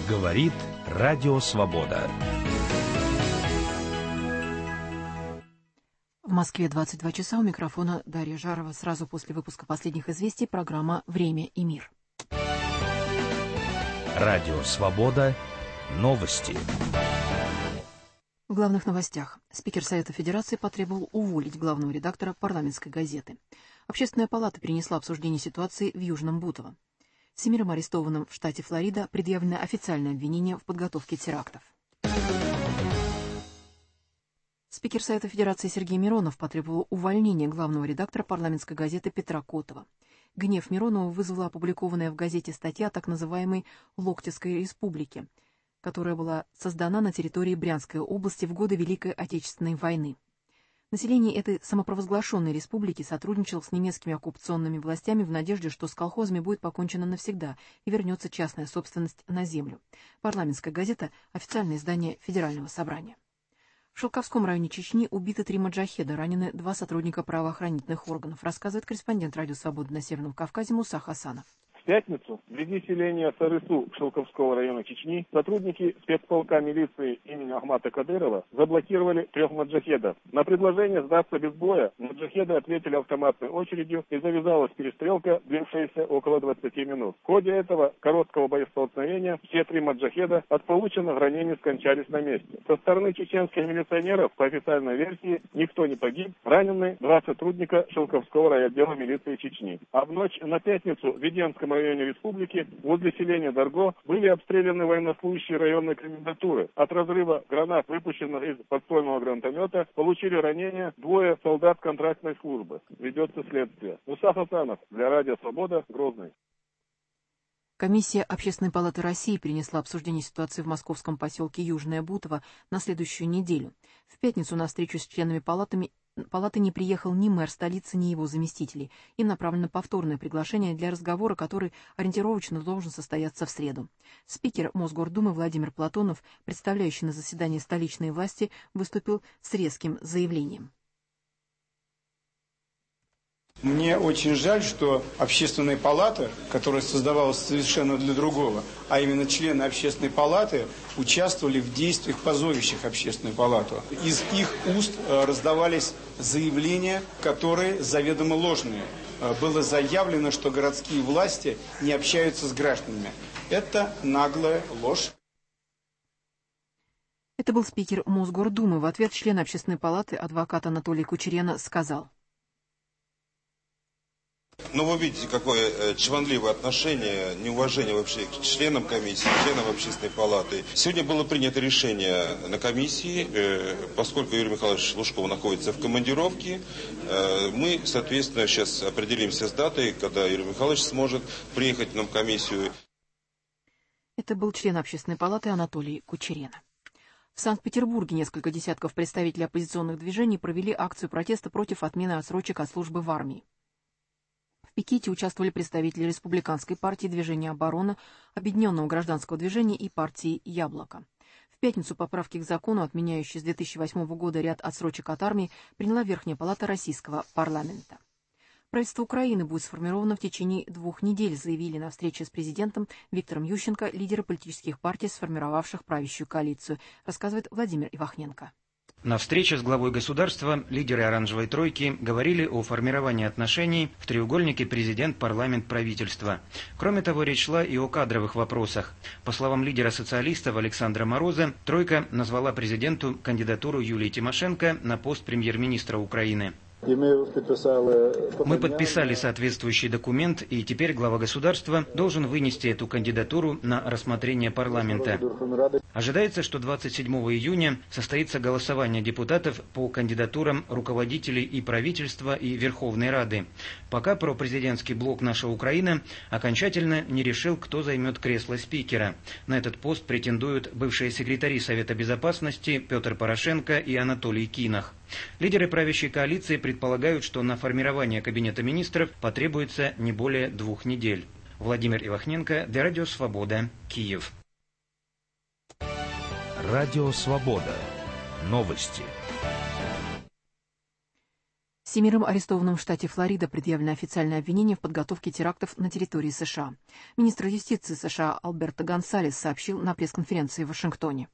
Говорит Радио Свобода. В Москве 22 часа, у микрофона Дарья Жарова. Сразу после выпуска последних известий программа «Время и мир». Радио Свобода. Новости. В главных новостях. Спикер Совета Федерации потребовал уволить главного редактора парламентской газеты. Общественная палата перенесла обсуждение ситуации в Южном Бутово. 7 арестованным в штате Флорида предъявлено официальное обвинение в подготовке терактов. Спикер Совета Федерации Сергей Миронов потребовал увольнения главного редактора парламентской газеты Петра Котова. Гнев Миронова вызвала опубликованная в газете статья о так называемой Локтевской республике, которая была создана на территории Брянской области в годы Великой Отечественной войны. Население этой самопровозглашенной республики сотрудничало с немецкими оккупационными властями в надежде, что с колхозами будет покончено навсегда и вернется частная собственность на землю. Парламентская газета – официальное издание Федерального собрания. В Шелковском районе Чечни убиты 3 маджахеда, ранены 2 сотрудника правоохранительных органов, рассказывает корреспондент Радио Свободы на Северном Кавказе Муса Хасанов. В пятницу вблизи селения Сарысу Шелковского района Чечни сотрудники спецполка милиции имени Ахмата Кадырова заблокировали 3 маджахедов. На предложение сдаться без боя маджахеды ответили автоматной очередью и завязалась перестрелка, длившаяся около 20 минут. В ходе этого короткого боестолкновения все 3 маджахеда от полученных ранений скончались на месте. Со стороны чеченских милиционеров, по официальной версии, никто не погиб. Ранены 2 сотрудника Шелковского райотдела милиции Чечни. А в ночь на пятницу в Веденском районе республики возле селения Дарго были обстреляны военнослужащие районной комендатуры. От разрыва гранат, выпущенных из подствольного гранатомета, получили ранения 2 солдат контрактной службы. Ведется следствие. Муса Хасанов для Радио Свобода, Грозный. Комиссия Общественной палаты России перенесла обсуждение ситуации в московском поселке Южное Бутово на следующую неделю. В пятницу на встречу с членами палаты не приехал ни мэр столицы, ни его заместители. Им направлено повторное приглашение для разговора, который ориентировочно должен состояться в среду. Спикер Мосгордумы Владимир Платонов, представляющий на заседании столичные власти, выступил с резким заявлением. Мне очень жаль, что Общественная палата, которая создавалась совершенно для другого, а именно члены Общественной палаты участвовали в действиях, позорящих Общественную палату. Из их уст раздавались заявления, которые заведомо ложные. Было заявлено, что городские власти не общаются с гражданами. Это наглая ложь. Это был спикер Мосгордумы. В ответ член Общественной палаты, адвокат Анатолий Кучерена, сказал: Но вы видите, какое чванливое отношение, неуважение вообще к членам комиссии, членам Общественной палаты. Сегодня было принято решение на комиссии, поскольку Юрий Михайлович Лужков находится в командировке, мы, соответственно, сейчас определимся с датой, когда Юрий Михайлович сможет приехать нам в комиссию. Это был член Общественной палаты Анатолий Кучерена. В Санкт-Петербурге несколько десятков представителей оппозиционных движений провели акцию протеста против отмены отсрочек от службы в армии. В пикете участвовали представители Республиканской партии Движения обороны, Объединенного гражданского движения и партии «Яблоко». В пятницу поправки к закону, отменяющие с 2008 года ряд отсрочек от армии, приняла Верхняя палата российского парламента. Правительство Украины будет сформировано в течение 2 недель, заявили на встрече с президентом Виктором Ющенко лидеры политических партий, сформировавших правящую коалицию, рассказывает Владимир Ивахненко. На встрече с главой государства лидеры «Оранжевой тройки» говорили о формировании отношений в треугольнике президент-парламент-правительство. Кроме того, речь шла и о кадровых вопросах. По словам лидера социалистов Александра Мороза, тройка назвала президенту кандидатуру Юлии Тимошенко на пост премьер-министра Украины. Мы подписали соответствующий документ, и теперь глава государства должен вынести эту кандидатуру на рассмотрение парламента. Ожидается, что 27 июня состоится голосование депутатов по кандидатурам руководителей и правительства, и Верховной Рады. Пока пропрезидентский блок «Наша Украина» окончательно не решил, кто займет кресло спикера. На этот пост претендуют бывшие секретари Совета Безопасности Петр Порошенко и Анатолий Кинах. Лидеры правящей коалиции предполагают, что на формирование Кабинета министров потребуется не более 2 недель. Владимир Ивахненко для Радио Свобода, Киев. Радио Свобода. Новости. Семерым арестованным в штате Флорида предъявлено официальное обвинение в подготовке терактов на территории США. Министр юстиции США Альберто Гонсалес сообщил на пресс-конференции в Вашингтоне.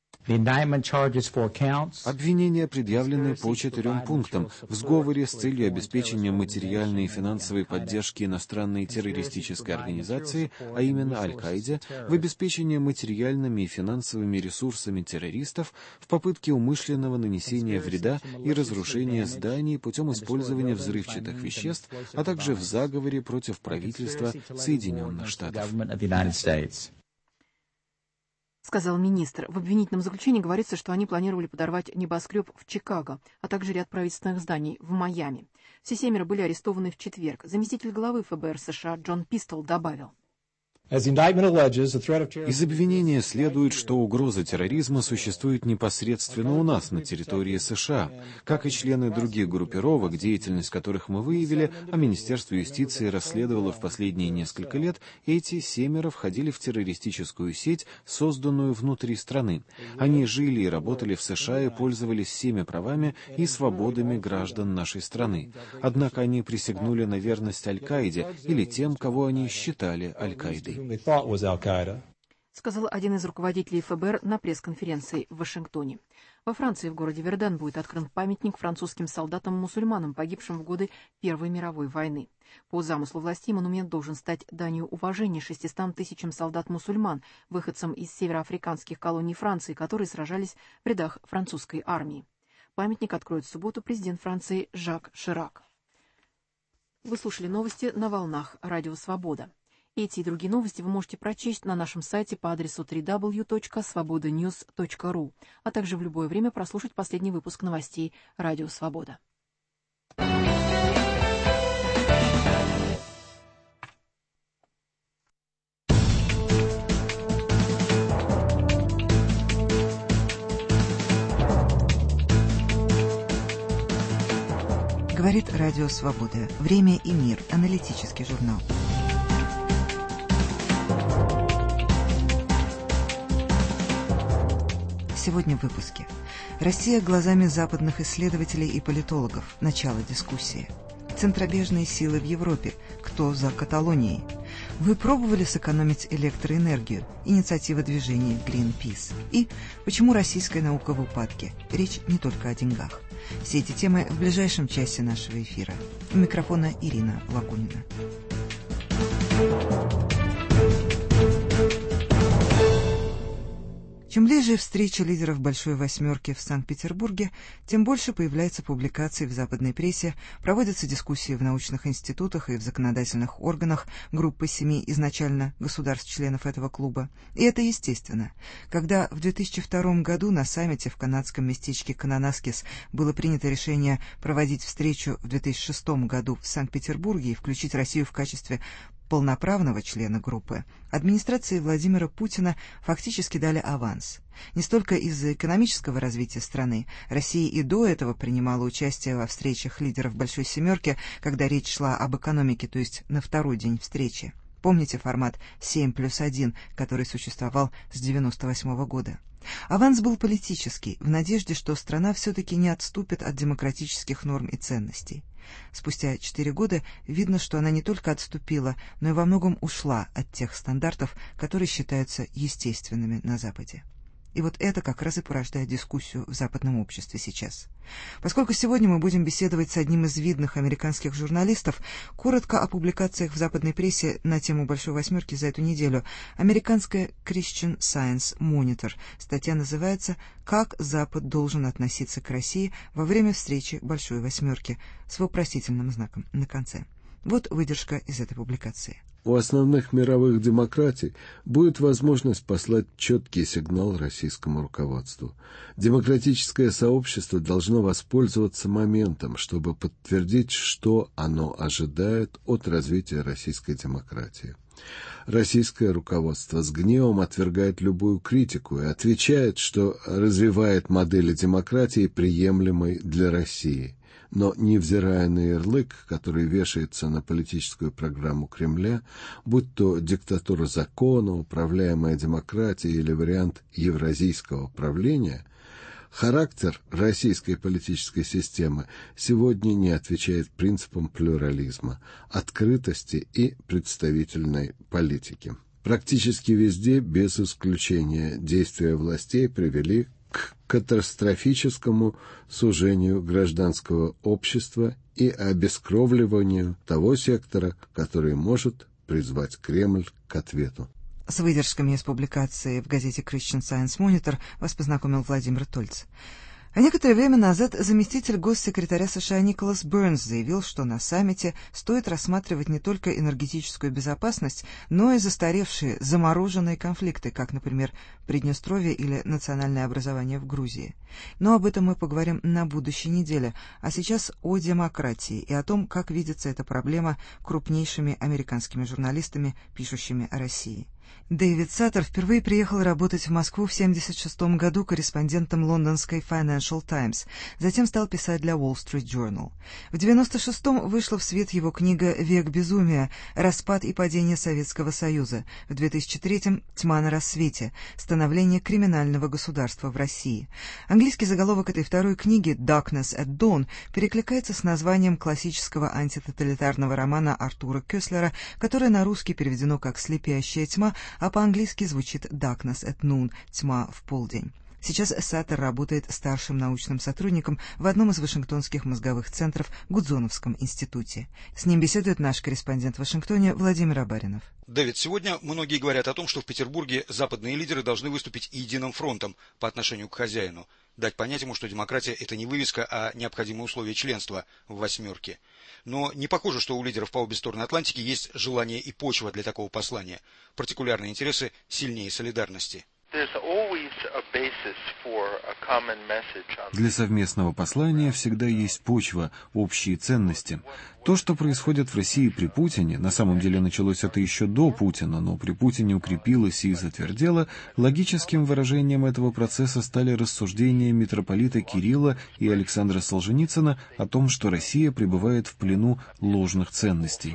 Обвинения предъявлены по 4 пунктам: в сговоре с целью обеспечения материальной и финансовой поддержки иностранной террористической организации, а именно Аль-Каиде, в обеспечении материальными и финансовыми ресурсами террористов, в попытке умышленного нанесения вреда и разрушения зданий путем использования взрывчатых веществ, а также в заговоре против правительства Соединенных Штатов. Сказал министр. В обвинительном заключении говорится, что они планировали подорвать небоскреб в Чикаго, а также ряд правительственных зданий в Майами. Все 7 были арестованы в четверг. Заместитель главы ФБР США Джон Пистол добавил. Из обвинения следует, что угроза терроризма существует непосредственно у нас, на территории США, как и члены других группировок, деятельность которых мы выявили, а Министерство юстиции расследовало в последние несколько лет. Эти 7 входили в террористическую сеть, созданную внутри страны. Они жили и работали в США и пользовались всеми правами и свободами граждан нашей страны. Однако они присягнули на верность Аль-Каиде или тем, кого они считали Аль-Каидой. Сказал один из руководителей ФБР на пресс-конференции в Вашингтоне. Во Франции, в городе Верден, будет открыт памятник французским солдатам-мусульманам, погибшим в годы Первой мировой войны. По замыслу властей монумент должен стать данью уважения 600 тысячам солдат-мусульман, выходцам из североафриканских колоний Франции, которые сражались в рядах французской армии. Памятник откроет в субботу президент Франции Жак Ширак. Вы слушали новости на волнах Радио Свобода. Эти и другие новости вы можете прочесть на нашем сайте по адресу www.svobodanews.ru, а также в любое время прослушать последний выпуск новостей Радио Свобода. Говорит Радио Свобода. Время и мир. Аналитический журнал. Сегодня в выпуске. Россия глазами западных исследователей и политологов. Начало дискуссии. Центробежные силы в Европе. Кто за Каталонией? Вы пробовали сэкономить электроэнергию? Инициатива движения Greenpeace. И почему российская наука в упадке? Речь не только о деньгах. Все эти темы в ближайшем часе нашего эфира. У микрофона Ирина Лагунина. Чем ближе встреча лидеров Большой Восьмерки в Санкт-Петербурге, тем больше появляется публикаций в западной прессе, проводятся дискуссии в научных институтах и в законодательных органах группы 7 изначально государств-членов этого клуба. И это естественно. Когда в 2002 году на саммите в канадском местечке Кананаскис было принято решение проводить встречу в 2006 году в Санкт-Петербурге и включить Россию в качестве полноправного члена группы, администрации Владимира Путина фактически дали аванс. Не столько из-за экономического развития страны. Россия и до этого принимала участие во встречах лидеров Большой Семерки, когда речь шла об экономике, то есть на второй день встречи. Помните формат 7+1, который существовал с 1998 года? Аванс был политический, в надежде, что страна все-таки не отступит от демократических норм и ценностей. Спустя 4 года видно, что она не только отступила, но и во многом ушла от тех стандартов, которые считаются естественными на Западе. И вот это как раз и порождает дискуссию в западном обществе сейчас. Поскольку сегодня мы будем беседовать с одним из видных американских журналистов, коротко о публикациях в западной прессе на тему Большой Восьмерки за эту неделю. Американская Christian Science Monitor. Статья называется «Как Запад должен относиться к России во время встречи Большой Восьмерки» с вопросительным знаком на конце. Вот выдержка из этой публикации. У основных мировых демократий будет возможность послать четкий сигнал российскому руководству. Демократическое сообщество должно воспользоваться моментом, чтобы подтвердить, что оно ожидает от развития российской демократии. Российское руководство с гневом отвергает любую критику и отвечает, что развивает модели демократии, приемлемой для России. Но, невзирая на ярлык, который вешается на политическую программу Кремля, будь то диктатура закона, управляемая демократия или вариант евразийского правления, Характер российской политической системы сегодня не отвечает принципам плюрализма, открытости и представительной политики. Практически везде, без исключения, действия властей привели к катастрофическому сужению гражданского общества и обескровливанию того сектора, который может призвать Кремль к ответу. С выдержками из публикации в газете Christian Science Monitor вас познакомил Владимир Тольц. А некоторое время назад заместитель госсекретаря США Николас Бернс заявил, что на саммите стоит рассматривать не только энергетическую безопасность, но и застаревшие, замороженные конфликты, как, например, Приднестровье или национальное образование в Грузии. Но об этом мы поговорим на будущей неделе, а сейчас о демократии и о том, как видится эта проблема крупнейшими американскими журналистами, пишущими о России. Дэвид Саттер впервые приехал работать в Москву в 1976 году корреспондентом лондонской Financial Times, затем стал писать для Wall Street Journal. В 1996-м вышла в свет его книга «Век безумия. Распад и падение Советского Союза», в 2003-м «Тьма на рассвете. Становление криминального государства в России». Английский заголовок этой второй книги «Darkness at Dawn» перекликается с названием классического антитоталитарного романа Артура Кёслера, которое на русский переведено как «Слепящая тьма», а по-английски звучит «Darkness at Noon» — «Тьма в полдень». Сейчас Саттер работает старшим научным сотрудником в одном из вашингтонских мозговых центров Гудзоновском институте. С ним беседует наш корреспондент в Вашингтоне Владимир Абаринов. Дэвид, сегодня многие говорят о том, что в Петербурге западные лидеры должны выступить единым фронтом по отношению к хозяину, дать понять ему, что демократия – это не вывеска, а необходимое условие членства в «восьмерке». Но не похоже, что у лидеров по обе стороны Атлантики есть желание и почва для такого послания. Партикулярные интересы сильнее солидарности. Для совместного послания всегда есть почва, общие ценности. То, что происходит в России при Путине, на самом деле началось это еще до Путина, но при Путине укрепилось и затвердело, логическим выражением этого процесса стали рассуждения митрополита Кирилла и Александра Солженицына о том, что Россия пребывает в плену ложных ценностей.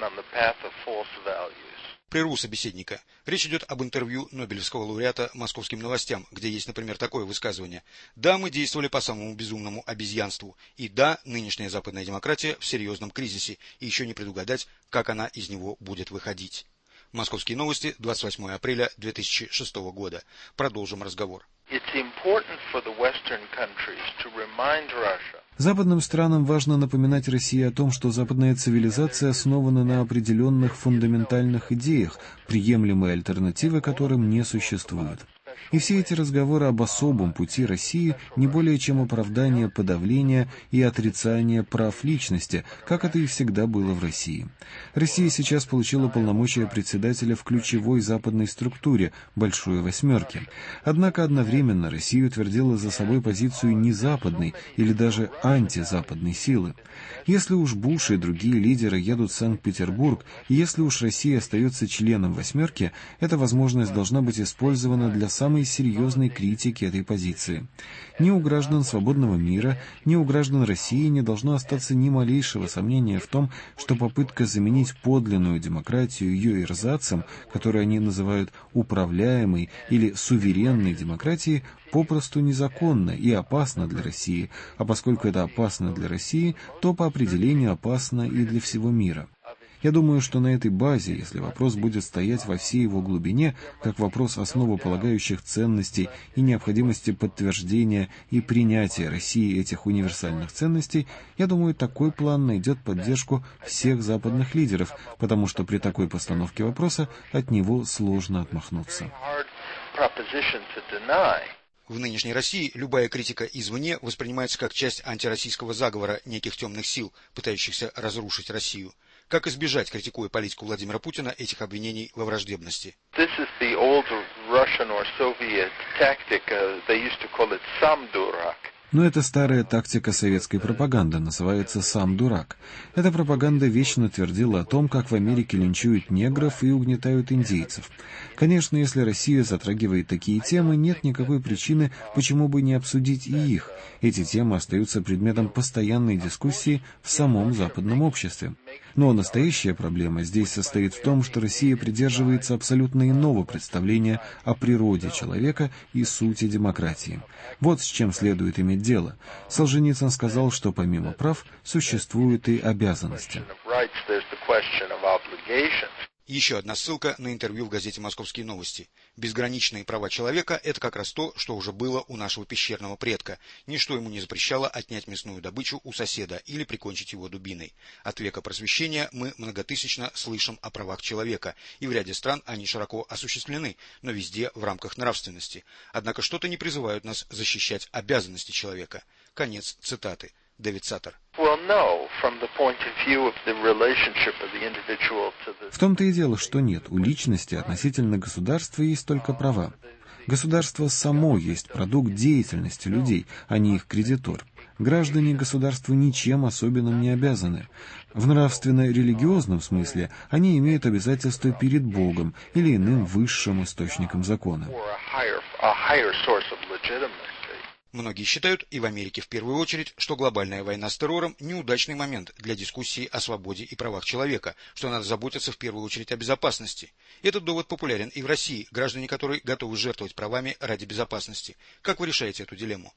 Прерву собеседника. Речь идет об интервью Нобелевского лауреата «Московским новостям», где есть, например, такое высказывание. Да, мы действовали по самому безумному обезьянству. И да, нынешняя западная демократия в серьезном кризисе, и еще не предугадать, как она из него будет выходить. Московские новости, 28 апреля 2006 года. Продолжим разговор. Западным странам важно напоминать России о том, что западная цивилизация основана на определенных фундаментальных идеях, приемлемые альтернативы которым не существуют. И все эти разговоры об особом пути России не более чем оправдание подавления и отрицания прав личности, как это и всегда было в России. Россия сейчас получила полномочия председателя в ключевой западной структуре «Большой восьмерки». Однако одновременно Россия утвердила за собой позицию незападной или даже антизападной силы. Если уж Буш и другие лидеры едут в Санкт-Петербург, и если уж Россия остается членом восьмерки, эта возможность должна быть использована для самой серьезной критики этой позиции. Ни у граждан свободного мира, ни у граждан России не должно остаться ни малейшего сомнения в том, что попытка заменить подлинную демократию ее эрзацем, которую они называют управляемой или суверенной демократией, попросту незаконна и опасна для России, а поскольку это опасно для России, то по определению опасно и для всего мира. Я думаю, что на этой базе, если вопрос будет стоять во всей его глубине, как вопрос основополагающих ценностей и необходимости подтверждения и принятия России этих универсальных ценностей, я думаю, такой план найдет поддержку всех западных лидеров, потому что при такой постановке вопроса от него сложно отмахнуться. В нынешней России любая критика извне воспринимается как часть антироссийского заговора неких темных сил, пытающихся разрушить Россию. Как избежать, критикуя политику Владимира Путина, этих обвинений во враждебности? Но это старая тактика советской пропаганды, называется «сам дурак». Эта пропаганда вечно твердила о том, как в Америке линчуют негров и угнетают индейцев. Конечно, если Россия затрагивает такие темы, нет никакой причины, почему бы не обсудить и их. Эти темы остаются предметом постоянной дискуссии в самом западном обществе. Но настоящая проблема здесь состоит в том, что Россия придерживается абсолютно иного представления о природе человека и сути демократии. Вот с чем следует иметь дело. Солженицын сказал, что помимо прав существуют и обязанности. Еще одна ссылка на интервью в газете «Московские новости». Безграничные права человека – это как раз то, что уже было у нашего пещерного предка. Ничто ему не запрещало отнять мясную добычу у соседа или прикончить его дубиной. От века просвещения мы многотысячно слышим о правах человека, и в ряде стран они широко осуществлены, но везде в рамках нравственности. Однако что-то не призывают нас защищать обязанности человека. Конец цитаты. Дэвид Саттер. В том-то и дело, что нет. У личности относительно государства есть только права. Государство само есть продукт деятельности людей, а не их кредитор. Граждане государству ничем особенным не обязаны. В нравственно-религиозном смысле они имеют обязательства перед Богом или иным высшим источником закона. Многие считают, и в Америке в первую очередь, что глобальная война с террором – неудачный момент для дискуссии о свободе и правах человека, что надо заботиться в первую очередь о безопасности. Этот довод популярен и в России, граждане которой готовы жертвовать правами ради безопасности. Как вы решаете эту дилемму?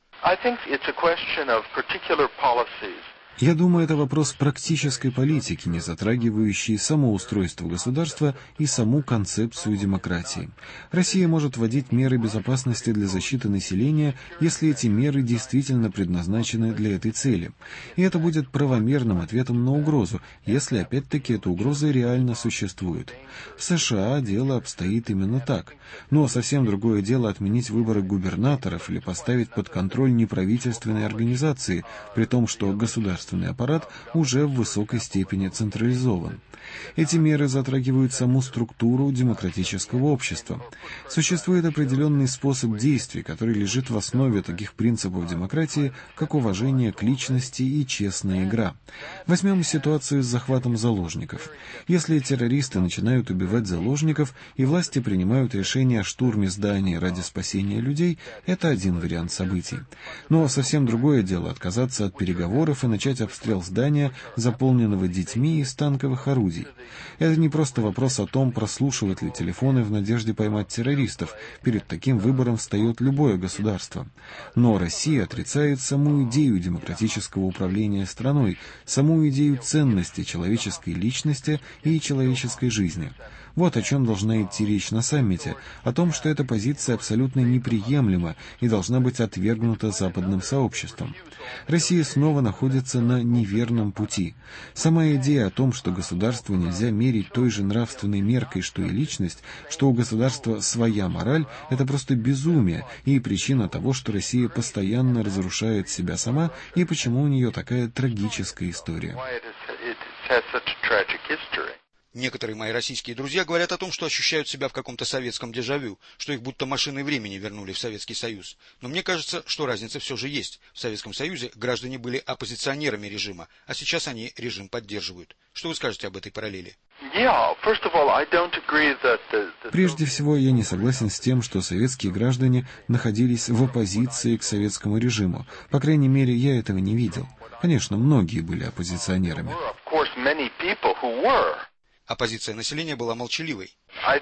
Я думаю, это вопрос практической политики, не затрагивающий само устройство государства и саму концепцию демократии. Россия может вводить меры безопасности для защиты населения, если эти меры действительно предназначены для этой цели. И это будет правомерным ответом на угрозу, если опять-таки эта угроза реально существует. В США дело обстоит именно так. Но совсем другое дело отменить выборы губернаторов или поставить под контроль неправительственные организации, при том, что государственный аппарат уже в высокой степени централизован. Эти меры затрагивают саму структуру демократического общества. Существует определенный способ действий, который лежит в основе таких принципов демократии, как уважение к личности и честная игра. Возьмем ситуацию с захватом заложников. Если террористы начинают убивать заложников и власти принимают решение о штурме здания ради спасения людей, это один вариант событий. Но совсем другое дело отказаться от переговоров и начать обстрел здания, заполненного детьми из танковых орудий. Это не просто вопрос о том, прослушивать ли телефоны в надежде поймать террористов. Перед таким выбором встает любое государство. Но Россия отрицает саму идею демократического управления страной, саму идею ценности человеческой личности и человеческой жизни. Вот о чем должна идти речь на саммите, о том, что эта позиция абсолютно неприемлема и должна быть отвергнута западным сообществом. Россия снова находится на неверном пути. Сама идея о том, что государству нельзя мерить той же нравственной меркой, что и личность, что у государства своя мораль, это просто безумие и причина того, что Россия постоянно разрушает себя сама и почему у нее такая трагическая история. Некоторые мои российские друзья говорят о том, что ощущают себя в каком-то советском дежавю, что их будто машиной времени вернули в Советский Союз. Но мне кажется, что разница все же есть. В Советском Союзе граждане были оппозиционерами режима, а сейчас они режим поддерживают. Что вы скажете об этой параллели? Прежде всего, я не согласен с тем, что советские граждане находились в оппозиции к советскому режиму. По крайней мере, я этого не видел. Конечно, многие были оппозиционерами. Оппозиция населения была молчаливой.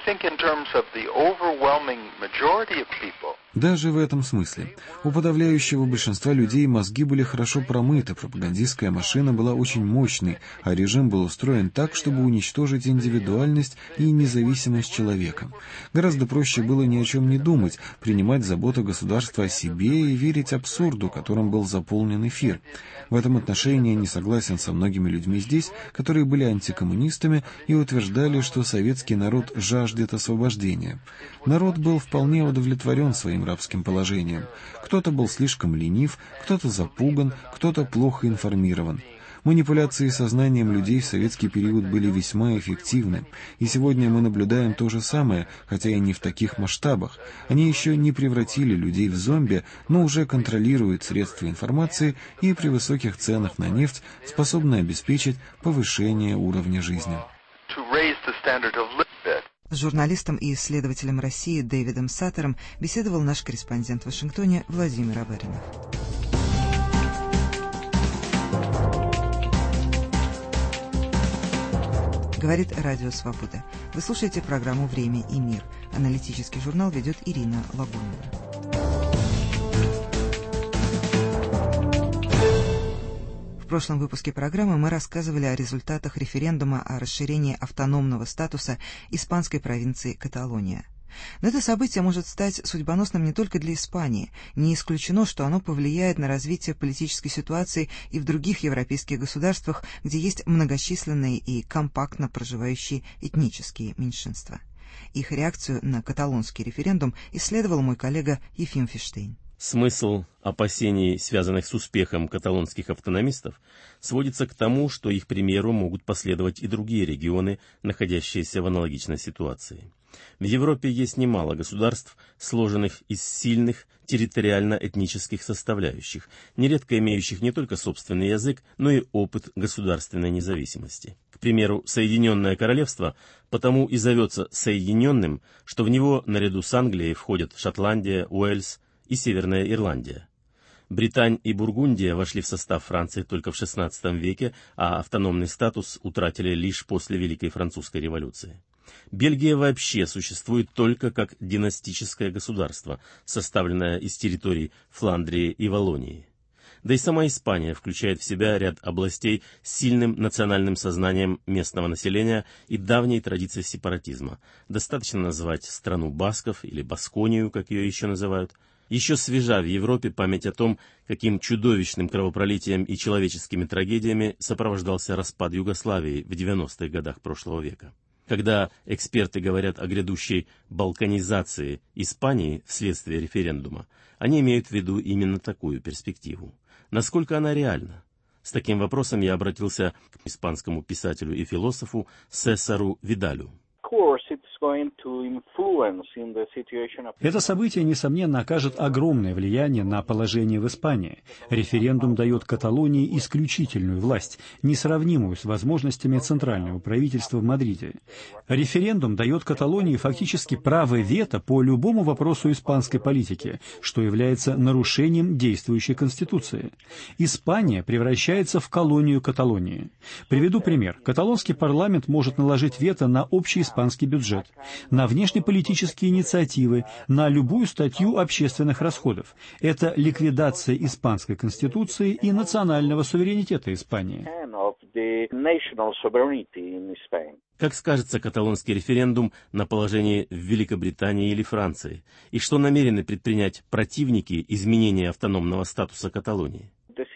Даже в этом смысле. У подавляющего большинства людей мозги были хорошо промыты, пропагандистская машина была очень мощной, а режим был устроен так, чтобы уничтожить индивидуальность и независимость человека. Гораздо проще было ни о чем не думать, принимать заботу государства о себе и верить абсурду, которым был заполнен эфир. В этом отношении я не согласен со многими людьми здесь, которые были антикоммунистами и утверждали, что советский народ жаждет освобождения. Народ был вполне удовлетворен своим рабским положением. Кто-то был слишком ленив, кто-то запуган, кто-то плохо информирован. Манипуляции сознанием людей в советский период были весьма эффективны, и сегодня мы наблюдаем то же самое, хотя и не в таких масштабах. Они еще не превратили людей в зомби, но уже контролируют средства информации и при высоких ценах на нефть способны обеспечить повышение уровня жизни. С журналистом и исследователем России Дэвидом Саттером беседовал наш корреспондент в Вашингтоне Владимир Аверинов. говорит Радио Свобода. Вы слушаете программу «Время и мир». Аналитический журнал ведет Ирина Лагунина. В прошлом выпуске программы мы рассказывали о результатах референдума о расширении автономного статуса испанской провинции Каталония. Но это событие может стать судьбоносным не только для Испании. Не исключено, что оно повлияет на развитие политической ситуации и в других европейских государствах, где есть многочисленные и компактно проживающие этнические меньшинства. Их реакцию на каталонский референдум исследовал мой коллега Ефим Фиштейн. Смысл опасений, связанных с успехом каталонских автономистов, сводится к тому, что их примеру могут последовать и другие регионы, находящиеся в аналогичной ситуации. В Европе есть немало государств, сложенных из сильных территориально-этнических составляющих, нередко имеющих не только собственный язык, но и опыт государственной независимости. К примеру, Соединенное Королевство потому и зовется Соединенным, что в него наряду с Англией входят Шотландия, Уэльс и Северная Ирландия. Британь и Бургундия вошли в состав Франции только в XVI веке, а автономный статус утратили лишь после Великой Французской революции. Бельгия вообще существует только как династическое государство, составленное из территорий Фландрии и Валлонии. Да и сама Испания включает в себя ряд областей с сильным национальным сознанием местного населения и давней традицией сепаратизма. Достаточно назвать страну басков или Басконию, как ее еще называют. Еще свежа в Европе память о том, каким чудовищным кровопролитием и человеческими трагедиями сопровождался распад Югославии в 90-х годах прошлого века. Когда эксперты говорят о грядущей балканизации Испании вследствие референдума, они имеют в виду именно такую перспективу. Насколько она реальна? С таким вопросом я обратился к испанскому писателю и философу Сесару Видалю. Это событие, несомненно, окажет огромное влияние на положение в Испании. Референдум дает Каталонии исключительную власть, несравнимую с возможностями центрального правительства в Мадриде. Референдум дает Каталонии фактически право вето по любому вопросу испанской политики, что является нарушением действующей Конституции. Испания превращается в колонию Каталонии. Приведу пример. Каталонский парламент может наложить вето на общий испанский бюджет, на внешнеполитические инициативы, на любую статью общественных расходов. Это ликвидация испанской конституции и национального суверенитета Испании. Как скажется каталонский референдум на положении в Великобритании или Франции? И что намерены предпринять противники изменения автономного статуса Каталонии?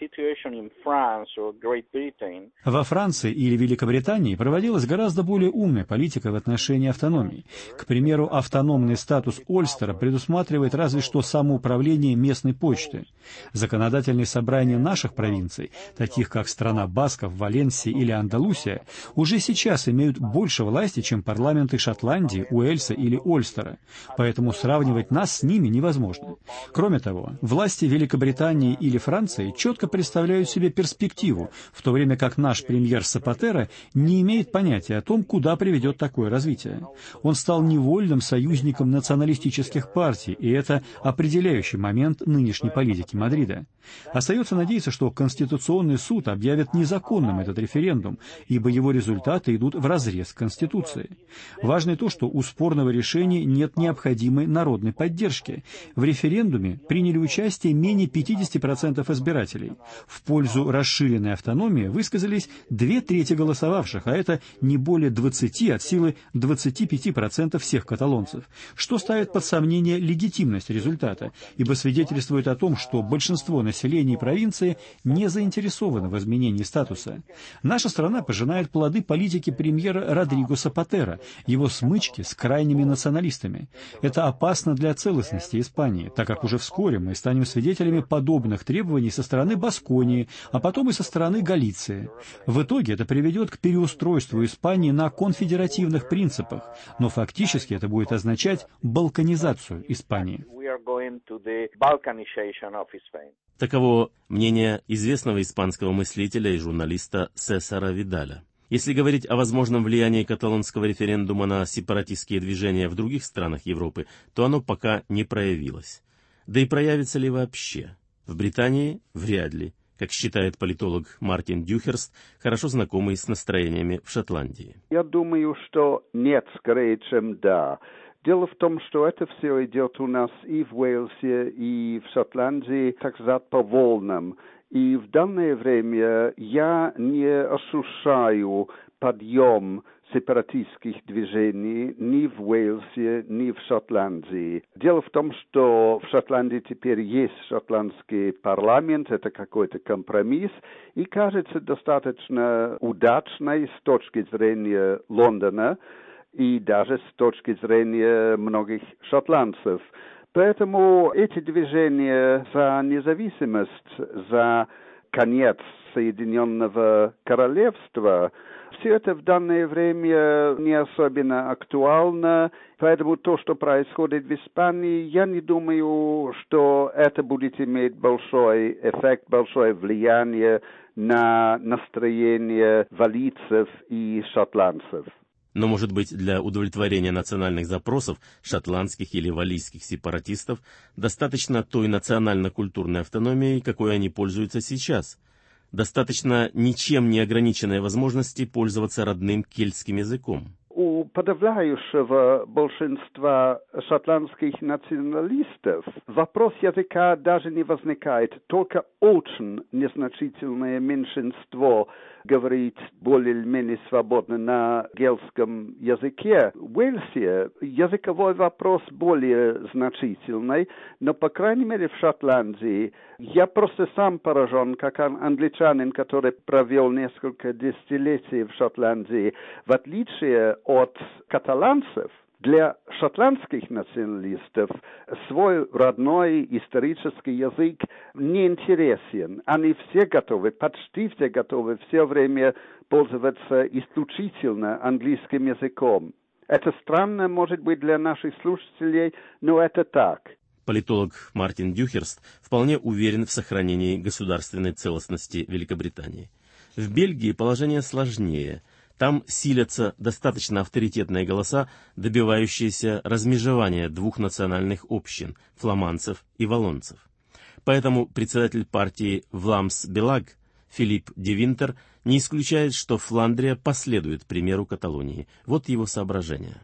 Во Франции или Великобритании проводилась гораздо более умная политика в отношении автономии. К примеру, автономный статус Ольстера предусматривает разве что самоуправление местной почты. Законодательные собрания наших провинций, таких как страна Басков, Валенсия или Андалусия, уже сейчас имеют больше власти, чем парламенты Шотландии, Уэльса или Ольстера. Поэтому сравнивать нас с ними невозможно. Кроме того, власти Великобритании или Франции четко представляют себе перспективу, в то время как наш премьер Сапатера не имеет понятия о том, куда приведет такое развитие. Он стал невольным союзником националистических партий, и это определяющий момент нынешней политики Мадрида. Остается надеяться, что Конституционный суд объявит незаконным этот референдум, ибо его результаты идут вразрез с Конституцией. Важно и то, что у спорного решения нет необходимой народной поддержки. В референдуме приняли участие менее 50% избирателей. В пользу расширенной автономии высказались 2/3 голосовавших, а это не более 20 от силы 25% всех каталонцев, что ставит под сомнение легитимность результата, ибо свидетельствует о том, что большинство населения провинции не заинтересовано в изменении статуса. Наша страна пожинает плоды политики премьера Родриго Сапатера, его смычки с крайними националистами. Это опасно для целостности Испании, так как уже вскоре мы станем свидетелями подобных требований со стороны Басконии, а потом и со стороны Галиции. В итоге это приведет к переустройству Испании на конфедеративных принципах, но фактически это будет означать балканизацию Испании. Таково мнение известного испанского мыслителя и журналиста Сесара Видаля. Если говорить о возможном влиянии каталонского референдума на сепаратистские движения в других странах Европы, то оно пока не проявилось. Да и проявится ли вообще? В Британии вряд ли. как считает политолог Мартин Дюхерст, хорошо знакомый с настроениями в Шотландии. Я думаю, что нет, скорее, чем да. Дело в том, что это все идет у нас и в Уэльсе, и в Шотландии, так сказать, по волнам. И в данное время я не ощущаю подъем сепаратистских движений ни в Уэльсе, ни в Шотландии. Дело в том, что в Шотландии теперь есть шотландский парламент, это какой-то компромисс, и кажется достаточно удачной с точки зрения Лондона и даже с точки зрения многих шотландцев. Поэтому эти движения за независимость, за конец Соединенного Королевства, все это в данное время не особенно актуально, поэтому то, что происходит в Испании, я не думаю, что это будет иметь большой эффект, большое влияние на настроение валлийцев и шотландцев. Но, может быть, для удовлетворения национальных запросов шотландских или валлийских сепаратистов достаточно той национально-культурной автономии, какой они пользуются сейчас? Достаточно ничем не ограниченной возможности пользоваться родным кельтским языком? У подавляющего большинства шотландских националистов вопрос языка даже не возникает. Только очень незначительное меньшинство говорит более или менее свободно на гельском языке. В Уэльсе языковой вопрос более значительный, но, по крайней мере, в Шотландии я просто сам поражен, как англичанин, который провел несколько десятилетий в Шотландии, в отличие от каталанцев. Для шотландских националистов свой родной исторический язык не интересен. Они все готовы, почти все готовы все время пользоваться исключительно английским языком. Это странно, может быть, для наших слушателей, но это так. Политолог Мартин Дюхерст вполне уверен в сохранении государственной целостности Великобритании. В Бельгии положение сложнее. Там силятся достаточно авторитетные голоса, добивающиеся размежевания двух национальных общин – фламандцев и валлонцев. Поэтому председатель партии Вламс Белаг Филипп де Винтер не исключает, что Фландрия последует примеру Каталонии. Вот его соображения.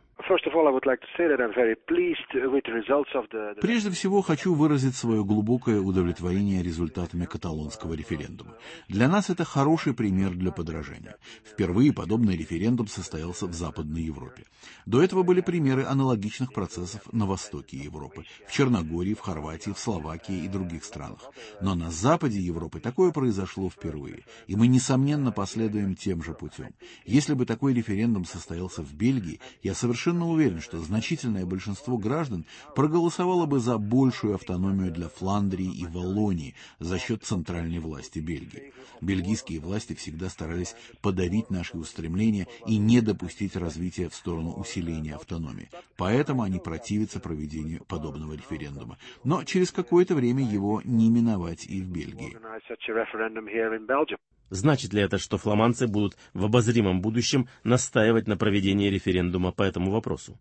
Прежде всего, хочу выразить свое глубокое удовлетворение результатами каталонского референдума. Для нас это хороший пример для подражания. Впервые подобный референдум состоялся в Западной Европе. До этого были примеры аналогичных процессов на востоке Европы, в Черногории, в Хорватии, в Словакии и других странах. Но на западе Европы такое произошло впервые, и мы, несомненно, последуем тем же путем. Если бы такой референдум состоялся в Бельгии, я совершенно уверен, что значительное большинство граждан проголосовало бы за большую автономию для Фландрии и Валлонии за счет центральной власти Бельгии. Бельгийские власти всегда старались подавить наши устремления и не допустить развития в сторону усиления автономии. Поэтому они противятся проведению подобного референдума. Но через какое-то время его не миновать и в Бельгии. Значит ли это, что фламандцы будут в обозримом будущем настаивать на проведении референдума по этому вопросу?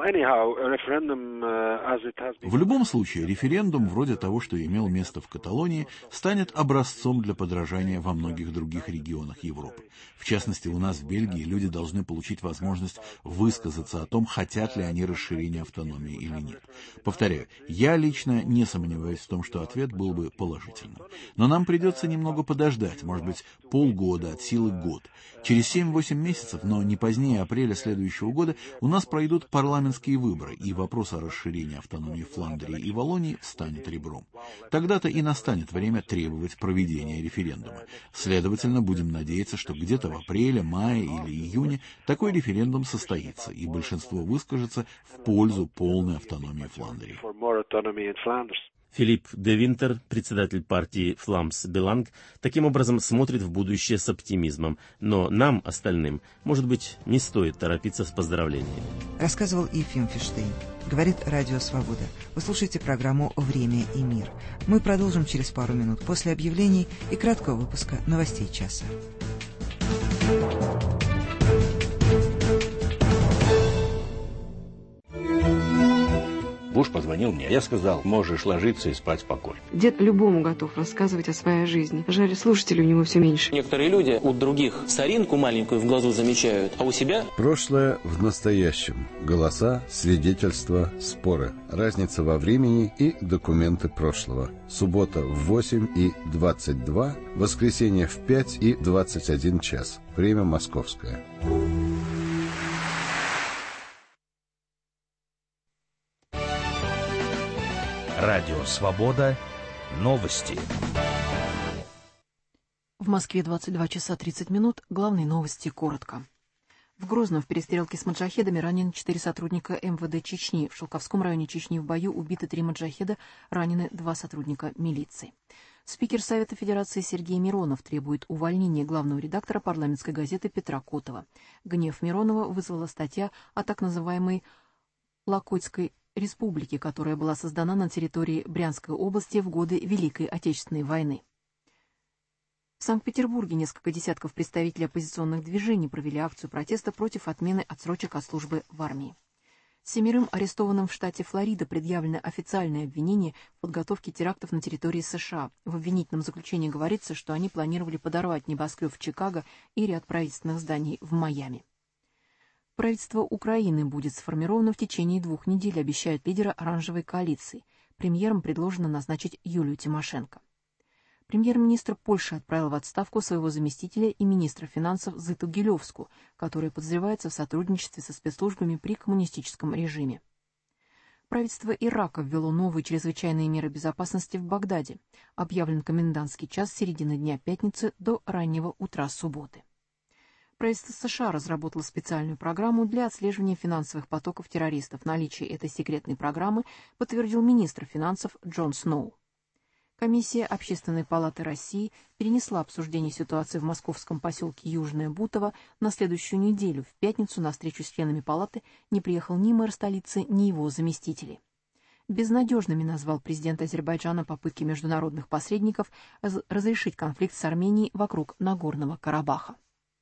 В любом случае, референдум, вроде того, что имел место в Каталонии, станет образцом для подражания во многих других регионах Европы. В частности, у нас в Бельгии люди должны получить возможность высказаться о том, хотят ли они расширения автономии или нет. Повторяю, я лично не сомневаюсь в том, что ответ был бы положительным. Но нам придется немного подождать, может быть, полгода, от силы год. Через 7-8 месяцев, но не позднее апреля следующего года, у нас пройдут парламентские выборы, и вопрос о расширении автономии Фландрии и Валлонии встанет ребром. Тогда-то и настанет время требовать проведения референдума. Следовательно, будем надеяться, что где-то в апреле, мае или июне такой референдум состоится, и большинство выскажется в пользу полной автономии Фландрии. Филипп де Винтер, председатель партии Фламс Беланг, таким образом смотрит в будущее с оптимизмом. Но нам, остальным, может быть, не стоит торопиться с поздравлениями. Рассказывал Ефим Фиштейн. Говорит Радио Свобода. Вы слушаете программу «Время и мир». Мы продолжим через пару минут после объявлений и краткого выпуска новостей часа. В Муж позвонил мне, я сказал: можешь ложиться и спать спокойно. Дед любому готов рассказывать о своей жизни. Жаль, слушателей у него все меньше. Некоторые люди у других соринку маленькую в глазу замечают, а у себя... Прошлое в настоящем. Голоса, свидетельства, споры. Разница во времени и документы прошлого. Суббота в 8:22, воскресенье в 5:21 час. Время московское. Радио «Свобода». Новости. В Москве 22 часа 30 минут. Главные новости коротко. В Грозном в перестрелке с маджахедами ранены 4 сотрудника МВД Чечни. В Шелковском районе Чечни в бою убиты 3 маджахеда, ранены 2 сотрудника милиции. Спикер Совета Федерации Сергей Миронов требует увольнения главного редактора парламентской газеты Петра Котова. Гнев Миронова вызвала статья о так называемой Локотской республике, которая была создана на территории Брянской области в годы Великой Отечественной войны. В Санкт-Петербурге несколько десятков представителей оппозиционных движений провели акцию протеста против отмены отсрочек от службы в армии. 7 арестованным в штате Флорида предъявлено официальное обвинение в подготовке терактов на территории США. В обвинительном заключении говорится, что они планировали подорвать небоскреб в Чикаго и ряд правительственных зданий в Майами. Правительство Украины будет сформировано в течение 2 недель, обещают лидеры оранжевой коалиции. Премьером предложено назначить Юлию Тимошенко. Премьер-министр Польши отправил в отставку своего заместителя и министра финансов Зиту Гилевску, которая подозревается в сотрудничестве со спецслужбами при коммунистическом режиме. Правительство Ирака ввело новые чрезвычайные меры безопасности в Багдаде. Объявлен комендантский час с середины дня пятницы до раннего утра субботы. Правительство США разработало специальную программу для отслеживания финансовых потоков террористов. Наличие этой секретной программы подтвердил министр финансов Джон Сноу. Комиссия Общественной палаты России перенесла обсуждение ситуации в московском поселке Южное Бутово на следующую неделю. В пятницу на встречу с членами палаты не приехал ни мэр столицы, ни его заместители. Безнадежными назвал президент Азербайджана попытки международных посредников разрешить конфликт с Арменией вокруг Нагорного Карабаха.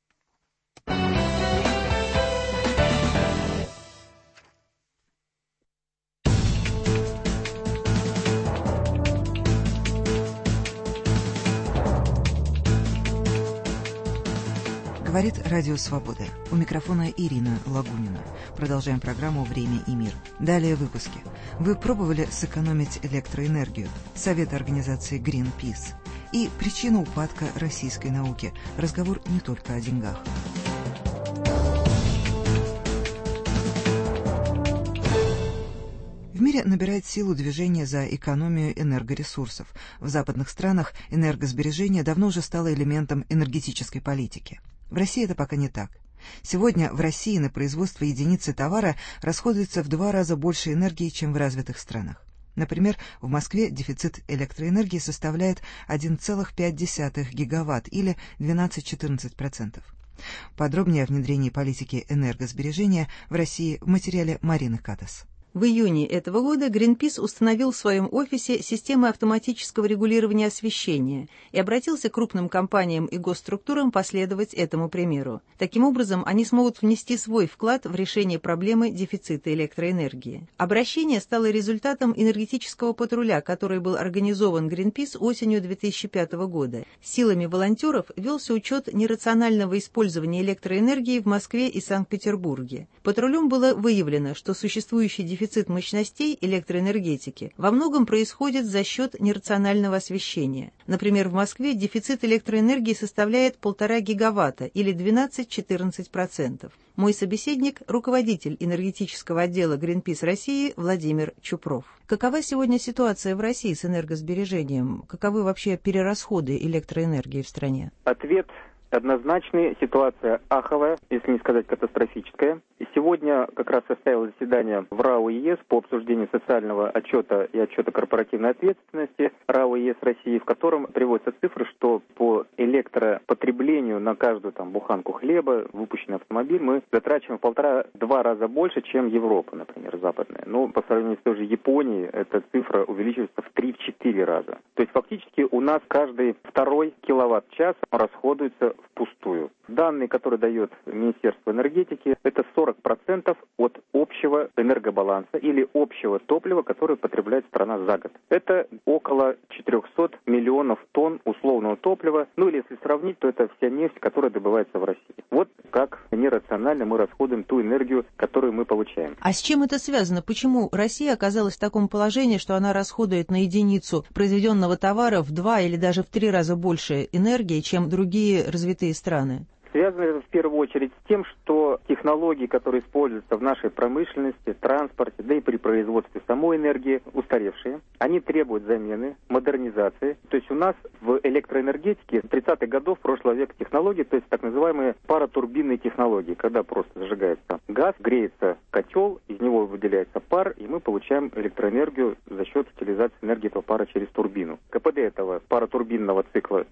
Говорит Радио Свобода. У микрофона Ирина Лагунина. Продолжаем программу «Время и мир». Далее выпуски. Вы пробовали сэкономить электроэнергию? Совет организации Greenpeace. И причина упадка российской науки. Разговор не только о деньгах. В мире набирает силу движение за экономию энергоресурсов. В западных странах энергосбережение давно уже стало элементом энергетической политики. В России это пока не так. Сегодня в России на производство единицы товара расходуется в 2 раза больше энергии, чем в развитых странах. Например, в Москве дефицит электроэнергии составляет 1,5 гигаватт или 12-14%. Подробнее о внедрении политики энергосбережения в России в материале Марины Катас. В июне этого года Greenpeace установил в своем офисе системы автоматического регулирования освещения и обратился к крупным компаниям и госструктурам последовать этому примеру. Таким образом, они смогут внести свой вклад в решение проблемы дефицита электроэнергии. Обращение стало результатом энергетического патруля, который был организован Greenpeace осенью 2005 года. Силами волонтеров велся учет нерационального использования электроэнергии в Москве и Санкт-Петербурге. Патрулем было выявлено, что существующий дефицит мощностей электроэнергетики во многом происходит за счет нерационального освещения. Например, в Москве дефицит электроэнергии составляет 1,5 гигаватта или 12-14%. Мой собеседник – руководитель энергетического отдела Greenpeace России Владимир Чупров. Какова сегодня ситуация в России с энергосбережением? Каковы вообще перерасходы электроэнергии в стране? Ответ однозначный, ситуация аховая, если не сказать катастрофическая. И сегодня как раз состоялось заседание в РАО ЕС по обсуждению социального отчета и отчета корпоративной ответственности РАО ЕС России, в котором приводятся цифры, что по электропотреблению на каждую буханку хлеба, выпущенный автомобиль, мы затрачиваем в 1,5-2 раза больше, чем Европа, например, западная. Но по сравнению с той же Японией, эта цифра увеличивается в 3-4 раза. То есть фактически у нас каждый 2-й киловатт-час расходуется впустую. Данные, которые дает Министерство энергетики, это 40% от общего энергобаланса или общего топлива, которое потребляет страна за год. Это около 400 миллионов тонн условного топлива. Ну или если сравнить, то это вся нефть, которая добывается в России. Вот как нерационально мы расходуем ту энергию, которую мы получаем. А с чем это связано? Почему Россия оказалась в таком положении, что она расходует на единицу произведенного товара в 2 или даже в 3 раза больше энергии, чем другие развитые страны? Связано это в первую очередь с тем, что технологии, которые используются в нашей промышленности, транспорте, да и при производстве самой энергии, устаревшие. Они требуют замены, модернизации. То есть у нас в электроэнергетике 30-х годов прошлого века технологии, то есть так называемые паротурбинные технологии, когда просто зажигается газ, греется котел, из него выделяется пар, и мы получаем электроэнергию за счет утилизации энергии этого пара через турбину. КПД этого паротурбинного цикла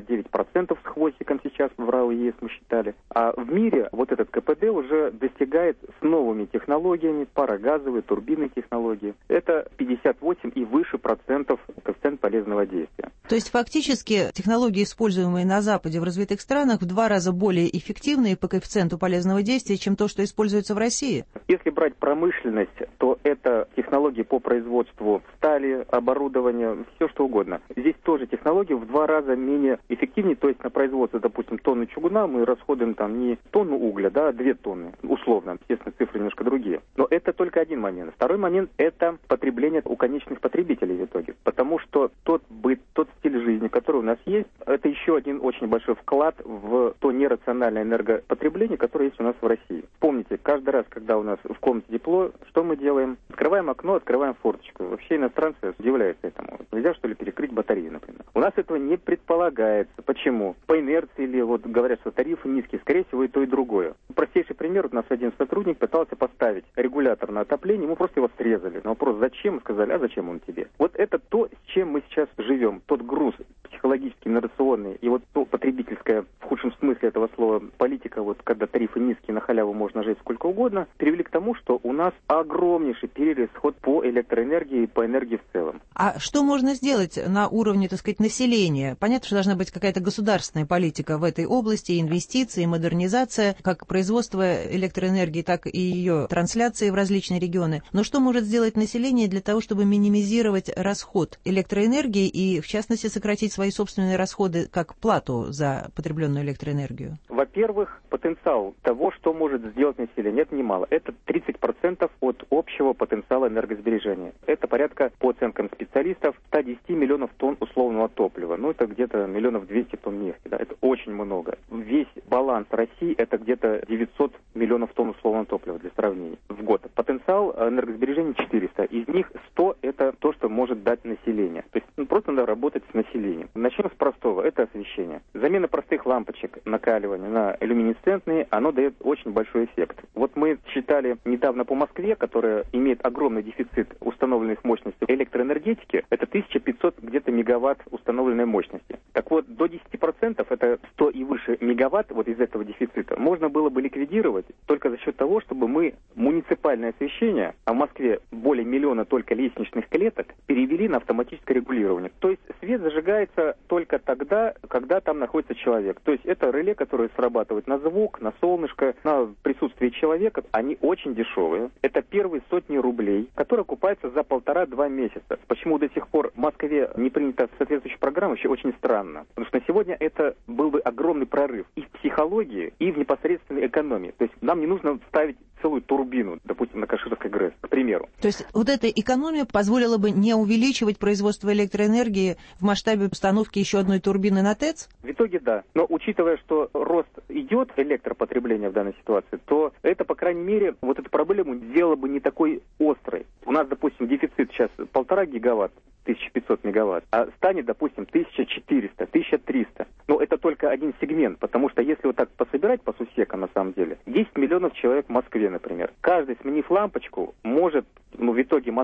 29% с хвостиком сейчас в РАО ЕС мы считали. А в мире вот этот КПД уже достигает с новыми технологиями, парогазовые, турбинные технологии. Это 58 и выше процентов коэффициент полезного действия. То есть фактически технологии, используемые на Западе в развитых странах, в 2 раза более эффективные по коэффициенту полезного действия, чем то, что используется в России? Если брать промышленность, то это технологии по производству стали, оборудования, все что угодно. Здесь тоже технологии в 2 раза менее эффективнее, то есть на производство, допустим, тонны чугуна мы расходуем там не тонну угля, да, а 2 тонны, условно, естественно, цифры немножко другие. Но это только один момент. Второй момент – это потребление у конечных потребителей в итоге, потому что тот быт, тот стиль жизни, который у нас есть, это еще один очень большой вклад в то нерациональное энергопотребление, которое есть у нас в России. Помните, каждый раз, когда у нас в комнате тепло, что мы делаем? Открываем окно, открываем форточку. Вообще иностранцы удивляются этому. Нельзя, что ли, перекрыть батарею, например. У нас этого не предполагается. Почему? По инерции или вот говорят, что тарифы низкие. Скорее всего, и то, и другое. Простейший пример. Вот у нас один сотрудник пытался поставить регулятор на отопление, ему просто его срезали. На вопрос, зачем? Сказали, а зачем он тебе? Вот это то, с чем мы сейчас живем. Тот груз психологический, инерционный, и вот то потребительская, в худшем смысле этого слова, политика, вот когда тарифы низкие, на халяву можно жить сколько угодно, привели к тому, что у нас огромнейший перерасход по электроэнергии и по энергии в целом. А что можно сделать на уровне, так сказать, населения? Понятно, что должна быть какая-то государственная политика в этой области, инвестиции, модернизация, как производства электроэнергии, так и ее трансляции в различные регионы. Но что может сделать население для того, чтобы минимизировать расход электроэнергии и, в частности, сократить свои собственные расходы как плату за потребленную электроэнергию? Во-первых, потенциал того, что может сделать население, это немало. Это 30% от общего потенциала энергосбережения. Это порядка, по оценкам специалистов, 110 миллионов тонн условного топлива. Ну, это где-то 1 200 000 тонн нефти. Да? Это очень много. Весь баланс России – это где-то 900 миллионов тонн условного топлива, для сравнения, в год. Потенциал энергосбережения 400. Из них 100 – это то, что может дать население. То есть просто надо работать с населением. Начнем с простого. Это освещение. Замена простых лампочек накаливания на люминесцентные, оно дает очень большой эффект. Вот мы считали недавно по Москве, которая имеет огромный дефицит установленных мощностей электроэнергетики, это 1500 где-то мегаватт установленной мощности. Так вот, до 10%, это 100 и выше мегаватт вот из этого дефицита, можно было бы ликвидировать только за счет того, чтобы мы муниципальное освещение, а в Москве более 1 миллиона только лестничных клеток, перевели на автоматическое регулирование. То есть свет зажигается только тогда, когда там находится человек. То есть это реле, которое срабатывает на звук, на солнышко, на присутствие человека. Они очень дешевые. Это первые сотни рублей, которые окупаются за 1,5-2 месяца. Почему до сих пор в Москве не принята соответствующая программа, вообще очень странно. Потому что на сегодня это был бы огромный прорыв и в психологии, и в непосредственной экономии. То есть нам не нужно ставить целую турбину, допустим, на Каширской ГРЭС, к примеру. То есть вот эта экономия позволила бы не увеличивать производство электроэнергии в масштабе установки еще одной турбины на ТЭЦ? В итоге да. Но учитывая, что рост идет электропотребления в данной ситуации, то это, по крайней мере, вот эту проблему сделало бы не такой острой. У нас, допустим, дефицит сейчас 1,5 гигаватт, 1500 мегаватт, а станет, допустим, 1400, 1300. Но это только один сегмент, потому что если вот так пособирать по сусекам, на самом деле, 10 миллионов человек в Москве, например. Каждый, сменив лампочку, может, в итоге Москва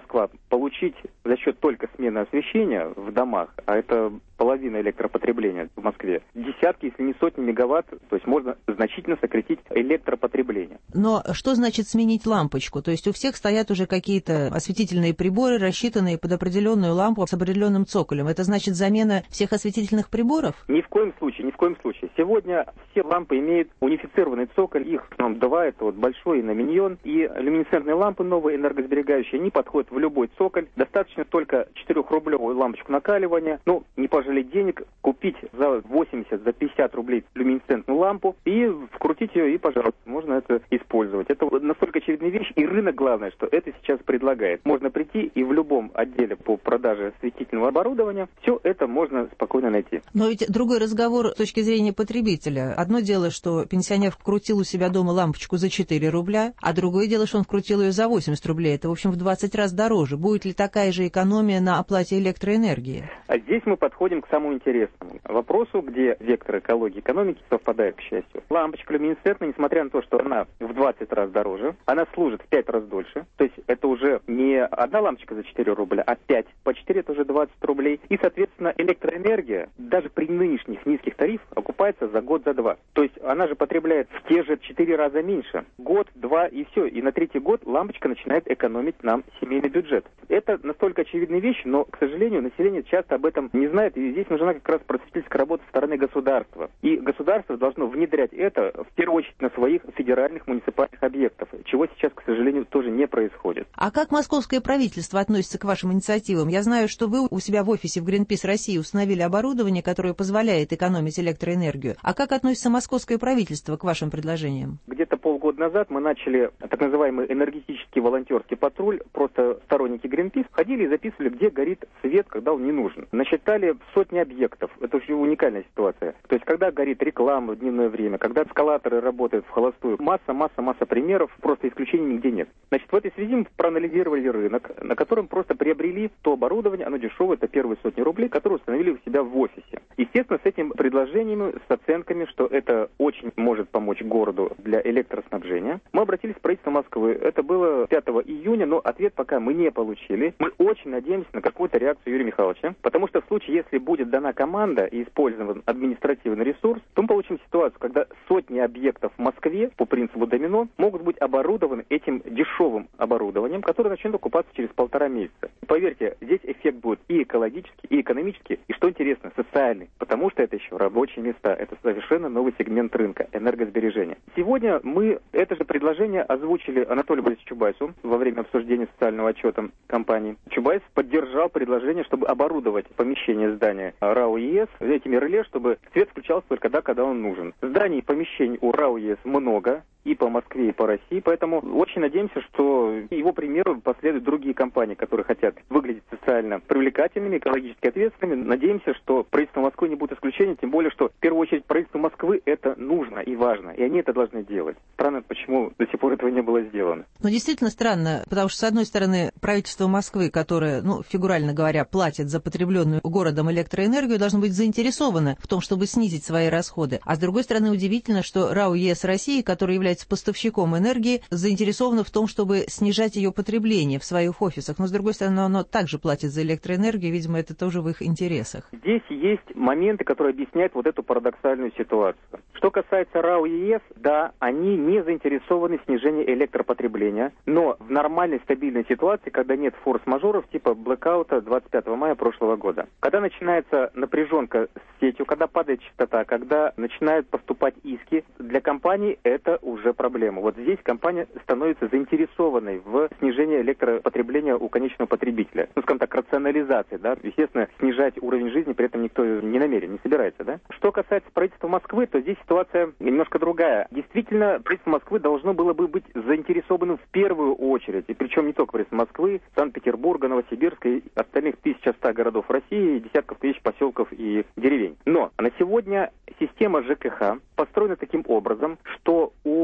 получить за счет только смены освещения в домах, а это половина электропотребления в Москве, десятки, если не сотни мегаватт, то есть можно значительно сократить электропотребление. Но что значит сменить лампочку? То есть у всех стоят уже какие-то осветительные приборы, рассчитанные под определенную лампу с определенным цоколем. Это значит замена всех осветительных приборов? Ни в коем случае, ни в коем случае. Сегодня все лампы имеют унифицированный цоколь, их два, это вот большой и номиньон, и люминесцентные лампы новые, энергосберегающие, они подходят в любой цоколь. Достаточно только 4-рублевую лампочку накаливания, не пожалеть денег, купить за 80, за 50 рублей люминесцентную лампу и вкрутить ее, и, пожалуйста, можно это использовать. Это настолько очевидная вещь, и рынок, главное, что это сейчас предлагает. Можно прийти и в любом отделе по продаже осветительного оборудования все это можно спокойно найти. Но ведь другой разговор с точки зрения потребителя. Одно дело, что пенсионер вкрутил у себя дома лампочку за 4 рубля, а другое дело, что он вкрутил ее за 80 рублей. Это, в общем, в 20 раз дороже. Будет ли такая же экономия на оплате электроэнергии? А здесь мы подходим к самому интересному вопросу, где вектор экологии и экономики совпадает, к счастью. Лампочка люминесцентная, несмотря на то, что она в 20 раз дороже, она служит в 5 раз дольше. То есть это уже не одна лампочка за 4 рубля, а 5. По 4 это уже 20 рублей. И, соответственно, электроэнергия даже при нынешних низких тарифах окупается за год, за два. То есть она же потребляет в те же 4 раза меньше. Год, два и все. И на 3-й год лампочка начинает экономить нам семейный бюджет. Это настолько очевидная вещь, но, к сожалению, население часто об этом не знает. И здесь нужна как раз просветительская работа со стороны государства. И государство должно внедрять это, в первую очередь, на своих федеральных муниципальных объектах, чего сейчас, к сожалению, тоже не происходит. А как московское правительство относится к вашим инициативам? Я знаю, что вы у себя в офисе в Greenpeace России установили оборудование, которое позволяет экономить электроэнергию. А как относится московское правительство к вашим предложениям? Где-то полгода назад мы начали так называемый энергетический волонтерский патруль. Просто сторонники Greenpeace ходили и записывали, где горит свет, когда он не нужен. Насчитали сотни объектов. Это очень уникальная ситуация. То есть, когда горит реклама в дневное время, когда эскалаторы работают в холостую. Масса примеров, просто исключений нигде нет. Значит, в этой связи мы проанализировали рынок, на котором просто приобрели то оборудование, оно дешевое, это первые сотни рублей, которые установили у себя в офисе. Естественно, с этим предложениями, с оценками, что это очень может помочь городу для электроснабжения, мы обратились в правительство Москвы. Это было 5 июня, но ответ пока мы не получили. Мы очень надеемся на какую-то реакцию Юрия Михайловича, потому что в случае, если будет дана команда и использован административный ресурс, то мы получим ситуацию, когда сотни объектов в Москве по принципу домино могут быть оборудованы этим дешевым оборудованием, которое начнет окупаться через 1,5 месяца. Поверьте, здесь эффект будет и экологический, и экономический, и, что интересно, социальный, потому что это еще рабочие места, это совершенно новый сегмент рынка, энергосбережения. Сегодня мы это же предложение озвучили Анатолию Борисовичу Чубайсу во время обсуждения социального отчета компании. Чубайс поддержал предложение, чтобы оборудовать помещение здания РАО ЕС этими реле, чтобы свет включался только тогда, когда он нужен. Зданий и помещений у РАО ЕС много, и по Москве, и по России, поэтому очень надеемся, что его примеру последуют другие компании, которые хотят выглядеть социально привлекательными, экологически ответственными. Надеемся, что правительство Москвы не будет исключением, тем более, что в первую очередь правительству Москвы это нужно и важно, и они это должны делать. Странно, почему до сих пор этого не было сделано. Ну, действительно странно, потому что, с одной стороны, правительство Москвы, которое, фигурально говоря, платит за потребленную городом электроэнергию, должно быть заинтересовано в том, чтобы снизить свои расходы. А с другой стороны, удивительно, что РАО ЕС России, который является поставщиком энергии, заинтересовано в том, чтобы снижать ее потребление в своих офисах. Но, с другой стороны, оно также платит за электроэнергию, видимо, это тоже в их интересах. Здесь есть моменты, которые объясняют вот эту парадоксальную ситуацию. Что касается РАО ЕС, да, они не заинтересованы в снижении электропотребления, но в нормальной стабильной ситуации, когда нет форс-мажоров типа блэкаута 25 мая прошлого года. Когда начинается напряженка с сетью, когда падает частота, когда начинают поступать иски, для компаний это уже проблема. Вот здесь компания становится заинтересованной в снижении электропотребления у конечного потребителя. Скажем так, рационализации, да. Естественно, снижать уровень жизни при этом никто не намерен, не собирается, да. Что касается правительства Москвы, то здесь ситуация немножко другая. Действительно, правительство Москвы должно было бы быть заинтересованным в первую очередь, и причем не только правительство Москвы, Санкт-Петербурга, Новосибирска и остальных 1100 городов России, десятков тысяч поселков и деревень. Но на сегодня система ЖКХ построена таким образом, что у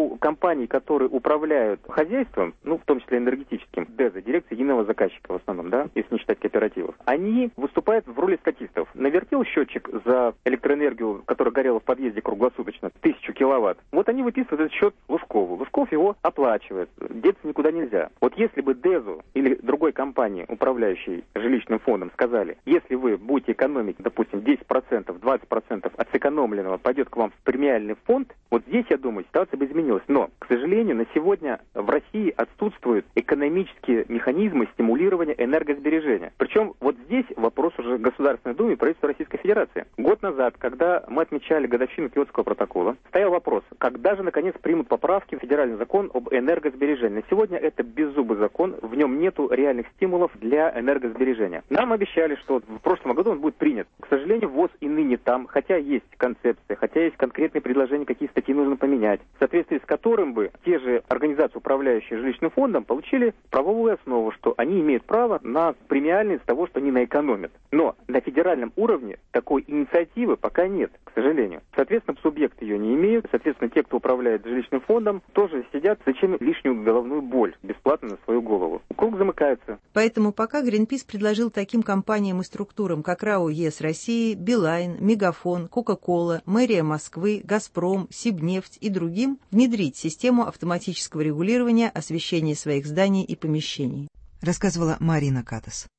у компаний, которые управляют хозяйством, в том числе энергетическим, ДЭЗа, дирекция единого заказчика в основном, да, если не считать кооперативов, они выступают в роли статистов. Навертел счетчик за электроэнергию, которая горела в подъезде круглосуточно, 1000 киловатт. Вот они выписывают этот счет Лужкову. Лужков его оплачивает. Деться никуда нельзя. Вот если бы ДЭЗу или другой компании, управляющей жилищным фондом, сказали, если вы будете экономить, допустим, 10%, 20% от сэкономленного пойдет к вам в премиальный фонд, вот здесь, я думаю, ситуация бы изменилась. Но, к сожалению, на сегодня в России отсутствуют экономические механизмы стимулирования энергосбережения. Причем вот здесь вопрос уже Государственной Думы и правительства Российской Федерации. Год назад, когда мы отмечали годовщину Киотского протокола, стоял вопрос, когда же, наконец, примут поправки в федеральный закон об энергосбережении. На сегодня это беззубый закон, в нем нету реальных стимулов для энергосбережения. Нам обещали, что в прошлом году он будет принят. К сожалению, ВОЗ и ныне там, хотя есть концепция, хотя есть конкретные предложения, какие статьи нужно поменять, в соответствии с которым бы те же организации, управляющие жилищным фондом, получили правовую основу, что они имеют право на премиальные из того, что они наэкономят. Но на федеральном уровне такой инициативы пока нет, к сожалению. Соответственно, субъекты ее не имеют. Соответственно, те, кто управляет жилищным фондом, тоже сидят, зачем лишнюю головную боль бесплатно на свою голову. Круг замыкается. Поэтому пока Greenpeace предложил таким компаниям и структурам, как РАО ЕС России, Билайн, Мегафон, Кока-Кола, Мэрия Москвы, Газпром, Сибнефть и другим внедрить систему автоматического регулирования освещения своих зданий и помещений. Рассказывала Марина Катас.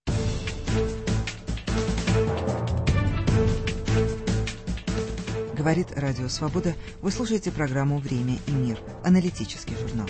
Говорит Радио Свобода. Вы слушаете программу «Время и мир». Аналитический журнал.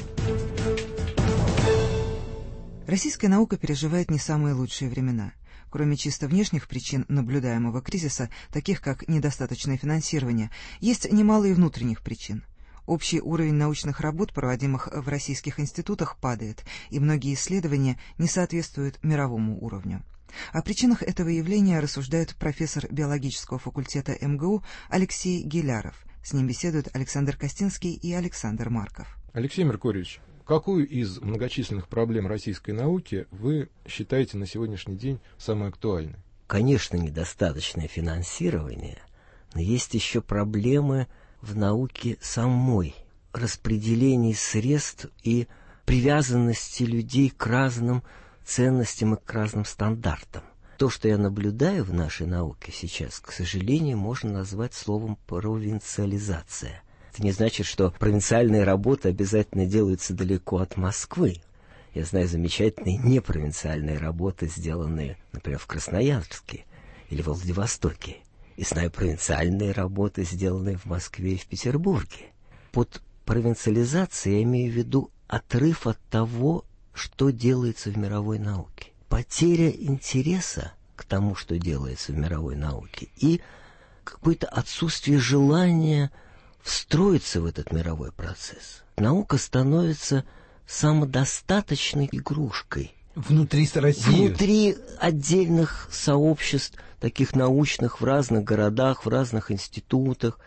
Российская наука переживает не самые лучшие времена. Кроме чисто внешних причин наблюдаемого кризиса, таких как недостаточное финансирование, есть немало и внутренних причин. Общий уровень научных работ, проводимых в российских институтах, падает, и многие исследования не соответствуют мировому уровню. О причинах этого явления рассуждает профессор биологического факультета МГУ Алексей Гиляров. С ним беседуют Александр Костинский и Александр Марков. Алексей Меркурьевич, какую из многочисленных проблем российской науки вы считаете на сегодняшний день самой актуальной? Конечно, недостаточное финансирование, но есть еще проблемы в науке самой, распределении средств и привязанности людей к разным ценностям и к разным стандартам. То, что я наблюдаю в нашей науке сейчас, к сожалению, можно назвать словом провинциализация. Это не значит, что провинциальные работы обязательно делаются далеко от Москвы. Я знаю замечательные непровинциальные работы, сделанные, например, в Красноярске или во Владивостоке. И знаю провинциальные работы, сделанные в Москве и в Петербурге. Под провинциализацией я имею в виду отрыв от того, что делается в мировой науке. Потеря интереса к тому, что делается в мировой науке, и какое-то отсутствие желания встроиться в этот мировой процесс. Наука становится самодостаточной игрушкой. Внутри России? Внутри отдельных сообществ, таких научных, в разных городах, в разных институтах.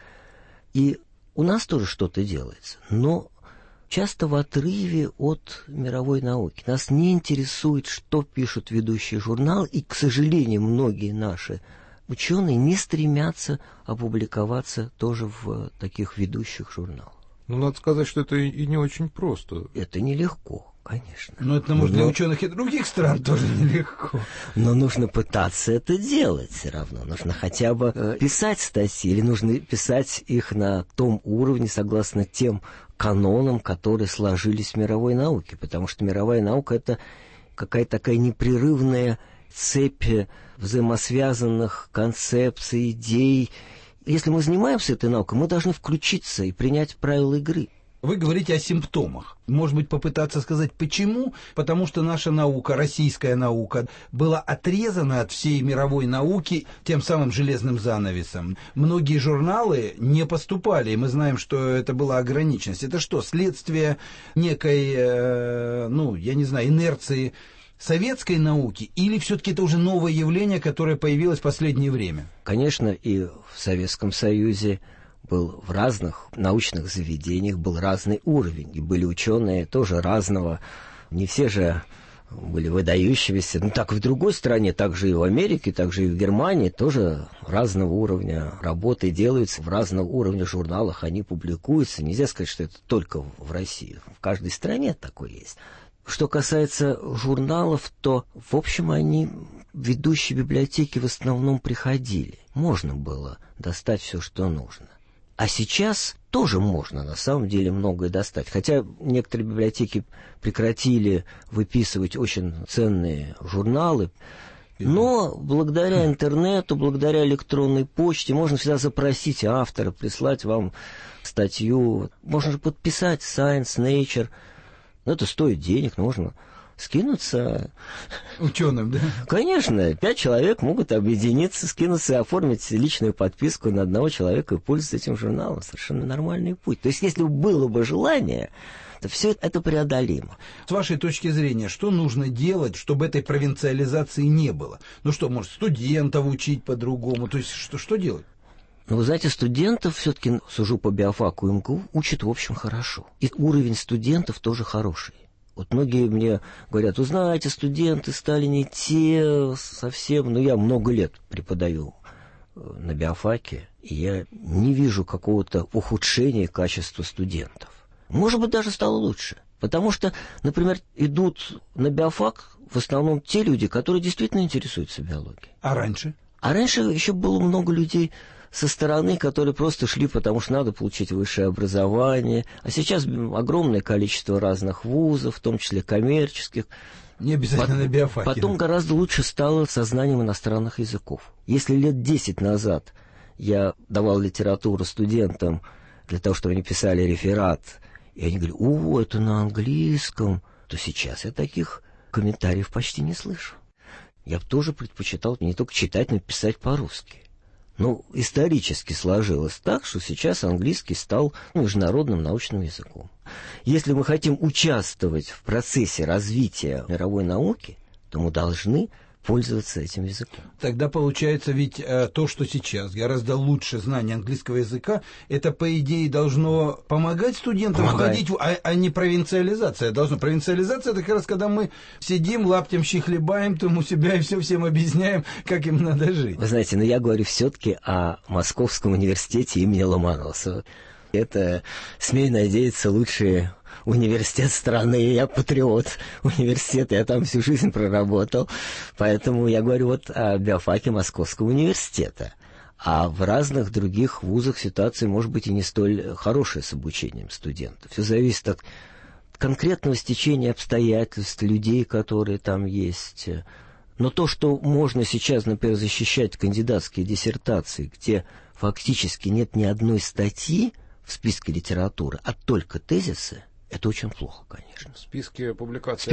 И у нас тоже что-то делается, но часто в отрыве от мировой науки. Нас не интересует, что пишут ведущие журналы, и, к сожалению, многие наши ученые не стремятся опубликоваться тоже в таких ведущих журналах. Ну, надо сказать, что это и не очень просто. Это нелегко, конечно. Но это, может, для ученых и других стран тоже нелегко. Но нужно пытаться это делать все равно. Нужно хотя бы писать статьи, или нужно писать их на том уровне, согласно тем канонам, которые сложились в мировой науке. Потому что мировая наука — это какая-то такая непрерывная цепь взаимосвязанных концепций, идей. Если мы занимаемся этой наукой, мы должны включиться и принять правила игры. Вы говорите о симптомах. Может быть, попытаться сказать, почему? Потому что наша наука, российская наука, была отрезана от всей мировой науки тем самым железным занавесом. Многие журналы не поступали, и мы знаем, что это была ограниченность. Это что, следствие некой, инерции советской науки, или все-таки это уже новое явление, которое появилось в последнее время? Конечно, и в Советском Союзе был в разных научных заведениях был разный уровень, и были ученые тоже разного. Не все же были выдающимися. Ну, так и в другой стране, так же и в Америке, так же и в Германии тоже разного уровня работы делаются, в разного уровня журналах они публикуются. Нельзя сказать, что это только в России. В каждой стране такое есть. Что касается журналов, то, в общем, они, ведущие библиотеки, в основном приходили. Можно было достать все, что нужно. А сейчас тоже можно, на самом деле, многое достать. Хотя некоторые библиотеки прекратили выписывать очень ценные журналы, но благодаря интернету, благодаря электронной почте можно всегда запросить автора, прислать вам статью. Можно же подписать Science, Nature. Но это стоит денег, нужно скинуться. Ученым, да? Конечно, 5 человек могут объединиться, скинуться и оформить личную подписку на одного человека и пользоваться этим журналом. Совершенно нормальный путь. То есть, если было бы желание, то все это преодолимо. С вашей точки зрения, что нужно делать, чтобы этой провинциализации не было? Ну что, может, студентов учить по-другому? То есть, что делать? Ну, вы знаете, студентов, все-таки, сужу по биофаку МГУ, учат, в общем, хорошо. И уровень студентов тоже хороший. Вот многие мне говорят, вы знаете, студенты стали не те совсем. Но я много лет преподаю на биофаке, и я не вижу какого-то ухудшения качества студентов. Может быть, даже стало лучше. Потому что, например, идут на биофак в основном те люди, которые действительно интересуются биологией. А раньше? А раньше еще было много людей со стороны, которые просто шли, потому что надо получить высшее образование. А сейчас огромное количество разных вузов, в том числе коммерческих. Не обязательно на биофаке. Потом гораздо лучше стало со знанием иностранных языков. Если лет 10 назад я давал литературу студентам для того, чтобы они писали реферат, и они говорили, о, это на английском, то сейчас я таких комментариев почти не слышу. Я бы тоже предпочитал не только читать, но и писать по-русски. Ну, исторически сложилось так, что сейчас английский стал международным научным языком. Если мы хотим участвовать в процессе развития мировой науки, то мы должны пользоваться этим языком. Тогда получается ведь то, что сейчас гораздо лучше знание английского языка, это, по идее, должно помогать студентам входить, а не провинциализация. Провинциализация — это как раз когда мы сидим, лаптем щихлебаем там у себя и все всем объясняем, как им надо жить. Вы знаете, но я говорю все-таки о Московском университете имени Ломоносова. Это, смею надеяться, лучший университет страны. Я патриот университета, я там всю жизнь проработал. Поэтому я говорю вот о биофаке Московского университета. А в разных других вузах ситуация может быть и не столь хорошая с обучением студентов. Все зависит от конкретного стечения обстоятельств, людей, которые там есть. Но то, что можно сейчас, например, защищать кандидатские диссертации, где фактически нет ни одной статьи в списке литературы, а только тезисы, это очень плохо, конечно. В списке публикаций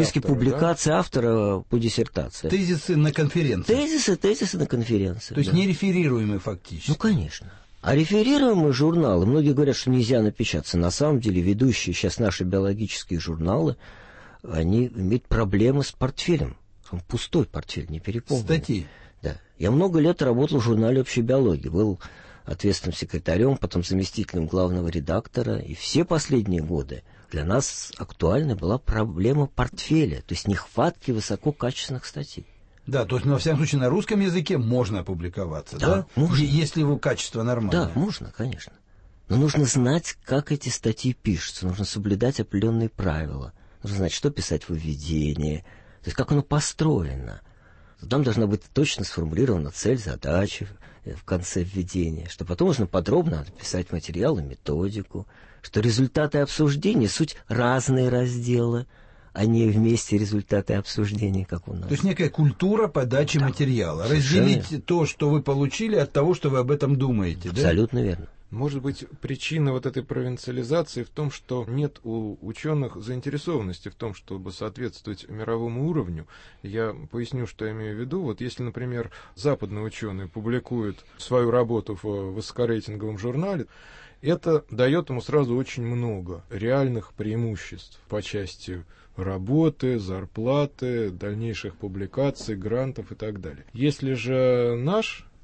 автора по диссертации. Тезисы на конференции. Тезисы на конференции. То есть не реферируемые фактически. Ну, конечно. А реферируемые журналы, многие говорят, что нельзя напечататься. На самом деле, ведущие сейчас наши биологические журналы, они имеют проблемы с портфелем. Он пустой портфель, не переполненный. Статьи. Да. Я много лет работал в журнале «Общей биологии». Был ответственным секретарем, потом заместителем главного редактора. И все последние годы для нас актуальной была проблема портфеля, то есть нехватки высококачественных статей. Да, то есть, во всяком случае, на русском языке можно опубликоваться, да? Можно. Если его качество нормальное. Да, можно, конечно. Но нужно знать, как эти статьи пишутся, нужно соблюдать определенные правила. Нужно знать, что писать в введении, то есть как оно построено. Там должна быть точно сформулирована цель, задача в конце введения, что потом нужно подробно описать материал и методику, что результаты обсуждения — суть разные разделы, а не вместе результаты обсуждения, как у нас. То есть некая культура подачи материала. Разделить то, что вы получили, от того, что вы об этом думаете. Абсолютно верно. Может быть, причина вот этой провинциализации в том, что нет у ученых заинтересованности в том, чтобы соответствовать мировому уровню. Я поясню, что я имею в виду. Вот если, например, западные ученые публикуют свою работу в высокорейтинговом журнале, это дает ему сразу очень много реальных преимуществ по части работы, зарплаты, дальнейших публикаций, грантов и так далее. Если же наш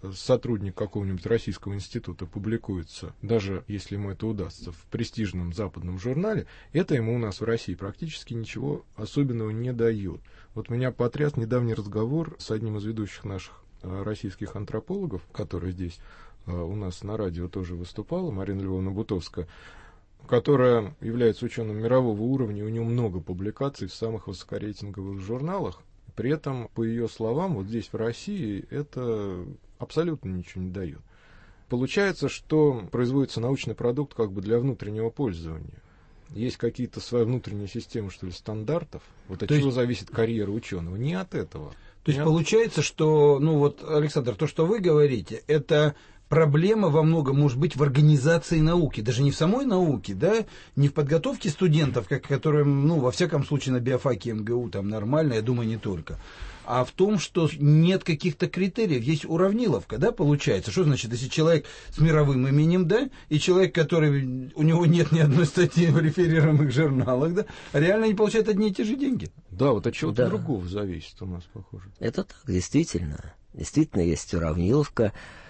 сотрудник какого-нибудь российского института публикуется, даже если ему это удастся, в престижном западном журнале, это ему у нас в России практически ничего особенного не дает. Вот меня потряс недавний разговор с одним из ведущих наших российских антропологов, который здесь у нас на радио тоже выступала, Марина Львовна Бутовская, которая является ученым мирового уровня, у нее много публикаций в самых высокорейтинговых журналах. При этом, по ее словам, вот здесь в России это абсолютно ничего не дает. Получается, что производится научный продукт как бы для внутреннего пользования. Есть какие-то свои внутренние системы, что ли, стандартов. Вот от чего зависит карьера ученого? Не от этого. То есть получается, что, ну вот, Александр, то, что вы говорите, это проблема во многом может быть в организации науки, даже не в самой науке, да, не в подготовке студентов, которые, ну, во всяком случае, на биофаке МГУ там нормально, я думаю, не только, а в том, что нет каких-то критериев, есть уравниловка, да, получается. Что значит, если человек с мировым именем, да, и человек, который, у него нет ни одной статьи в реферируемых журналах, да, реально они получают одни и те же деньги? Да, вот от чего-то другого зависит у нас, похоже. Это так, действительно. Действительно есть уравниловка.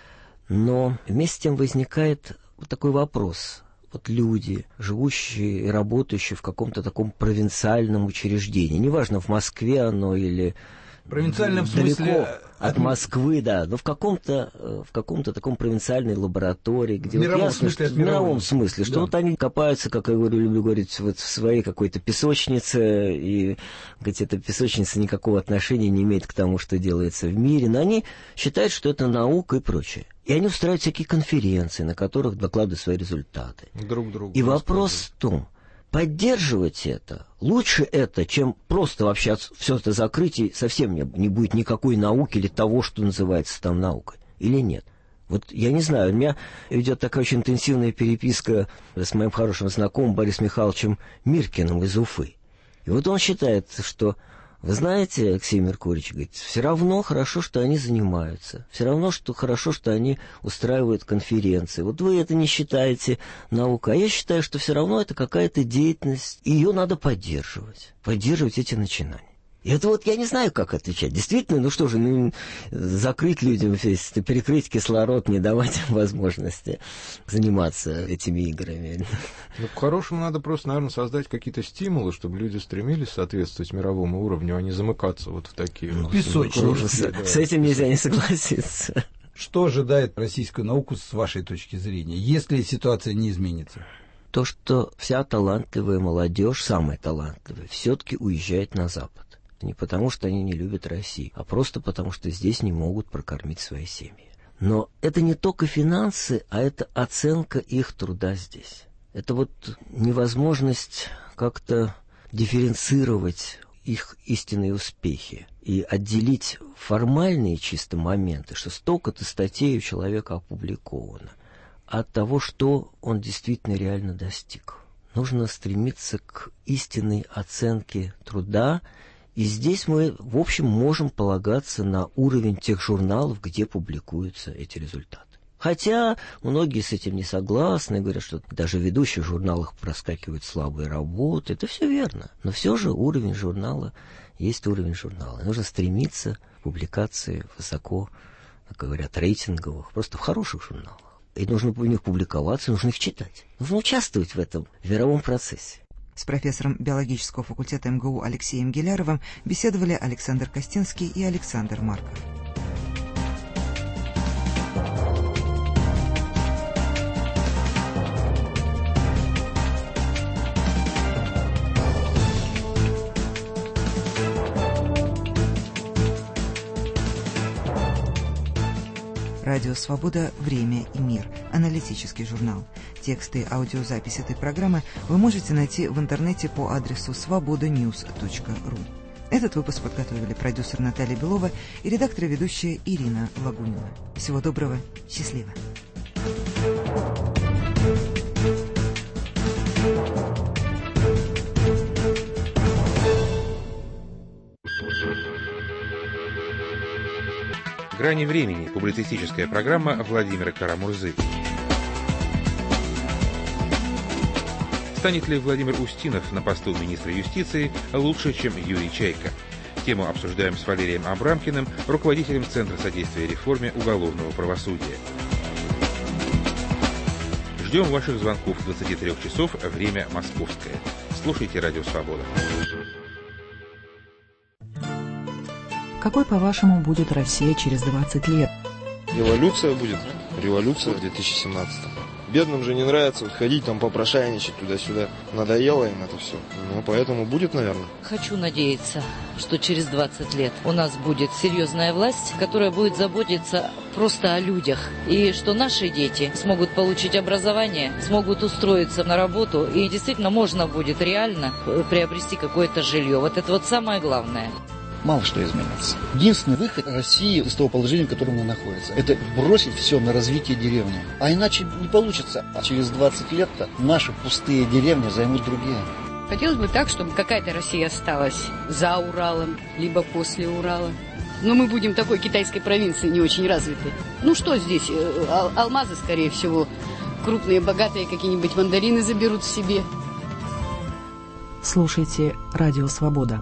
Но вместе с тем возникает вот такой вопрос. Вот люди, живущие и работающие в каком-то таком провинциальном учреждении, неважно, в Москве оно или провинциальном далеко смысле от Москвы, да, но в каком-то таком провинциальной лаборатории, где в мировом смысле, что вот они копаются, как я говорю, люблю говорить, вот в своей какой-то песочнице, и говорить, эта песочница никакого отношения не имеет к тому, что делается в мире, но они считают, что это наука и прочее. И они устраивают всякие конференции, на которых докладывают свои результаты. Друг другу. И вопрос в том, поддерживать это, лучше это, чем просто вообще все это закрыть, и совсем не будет никакой науки или того, что называется там наукой, или нет. Вот я не знаю, у меня идет такая очень интенсивная переписка с моим хорошим знакомым Борисом Михайловичем Миркиным из Уфы. И вот он считает, что, вы знаете, Алексей Меркурьевич, говорит, все равно хорошо, что они занимаются, все равно, что хорошо, что они устраивают конференции. Вот вы это не считаете наукой, а я считаю, что все равно это какая-то деятельность, и ее надо поддерживать эти начинания. И это вот я не знаю, как отвечать. Действительно, ну что же, закрыть людям, перекрыть кислород, не давать им возможности заниматься этими играми. Ну, по-хорошему, надо просто, наверное, создать какие-то стимулы, чтобы люди стремились соответствовать мировому уровню, а не замыкаться вот в такие песочницы. С этим нельзя не согласиться. Что ожидает российскую науку с вашей точки зрения, если ситуация не изменится? То, что вся талантливая молодежь, самая талантливая, все-таки уезжает на Запад. Не потому, что они не любят Россию, а просто потому, что здесь не могут прокормить свои семьи. Но это не только финансы, а это оценка их труда здесь. Это вот невозможность как-то дифференцировать их истинные успехи и отделить формальные чисто моменты, что столько-то статей у человека опубликовано, от того, что он действительно реально достиг. Нужно стремиться к истинной оценке труда. И здесь мы, в общем, можем полагаться на уровень тех журналов, где публикуются эти результаты. Хотя многие с этим не согласны, говорят, что даже в ведущих журналах проскакивают слабые работы. Это все верно. Но все же уровень журнала есть уровень журнала. Нужно стремиться к публикации высоко, как говорят, рейтинговых, просто в хороших журналах. И нужно в них публиковаться, нужно их читать. Нужно участвовать в этом мировом процессе. С профессором биологического факультета МГУ Алексеем Геляровым беседовали Александр Костинский и Александр Марков. Радио «Свобода. Время и мир». Аналитический журнал. Тексты и аудиозапись этой программы вы можете найти в интернете по адресу svobodanews.ru. Этот выпуск подготовили продюсер Наталья Белова и редактор и ведущая Ирина Лагунина. Всего доброго. Счастливо. «Грани времени» — публицистическая программа Владимира Карамурзы. Станет ли Владимир Устинов на посту министра юстиции лучше, чем Юрий Чайка? Тему обсуждаем с Валерием Абрамкиным, руководителем Центра содействия реформе уголовного правосудия. Ждем ваших звонков с 23 часов, время московское. Слушайте «Радио Свобода». Какой, по-вашему, будет Россия через 20 лет? Эволюция будет. Революция в 2017-м. Бедным же не нравится ходить там попрошайничать туда-сюда. Надоело им это все. Ну, поэтому будет, наверное. Хочу надеяться, что через 20 лет у нас будет серьезная власть, которая будет заботиться просто о людях. И что наши дети смогут получить образование, смогут устроиться на работу. И действительно можно будет реально приобрести какое-то жилье. Вот это вот самое главное. Мало что изменится. Единственный выход России из того положения, в котором она находится, это бросить все на развитие деревни. А иначе не получится. А через 20 лет-то наши пустые деревни займут другие. Хотелось бы так, чтобы какая-то Россия осталась за Уралом, либо после Урала. Но мы будем такой китайской провинции не очень развитой. Ну что здесь? Алмазы, скорее всего. Крупные, богатые какие-нибудь мандарины заберут себе. Слушайте «Радио Свобода».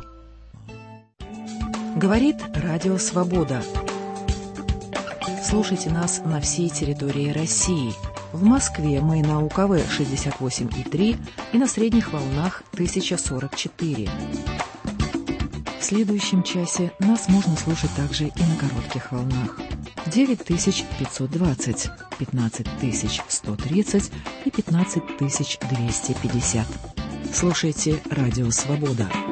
Говорит Радио Свобода. Слушайте нас на всей территории России. В Москве мы на УКВ 68,3 и на средних волнах 1044. В следующем часе нас можно слушать также и на коротких волнах. 9520, 15130 и 15250. Слушайте Радио Свобода.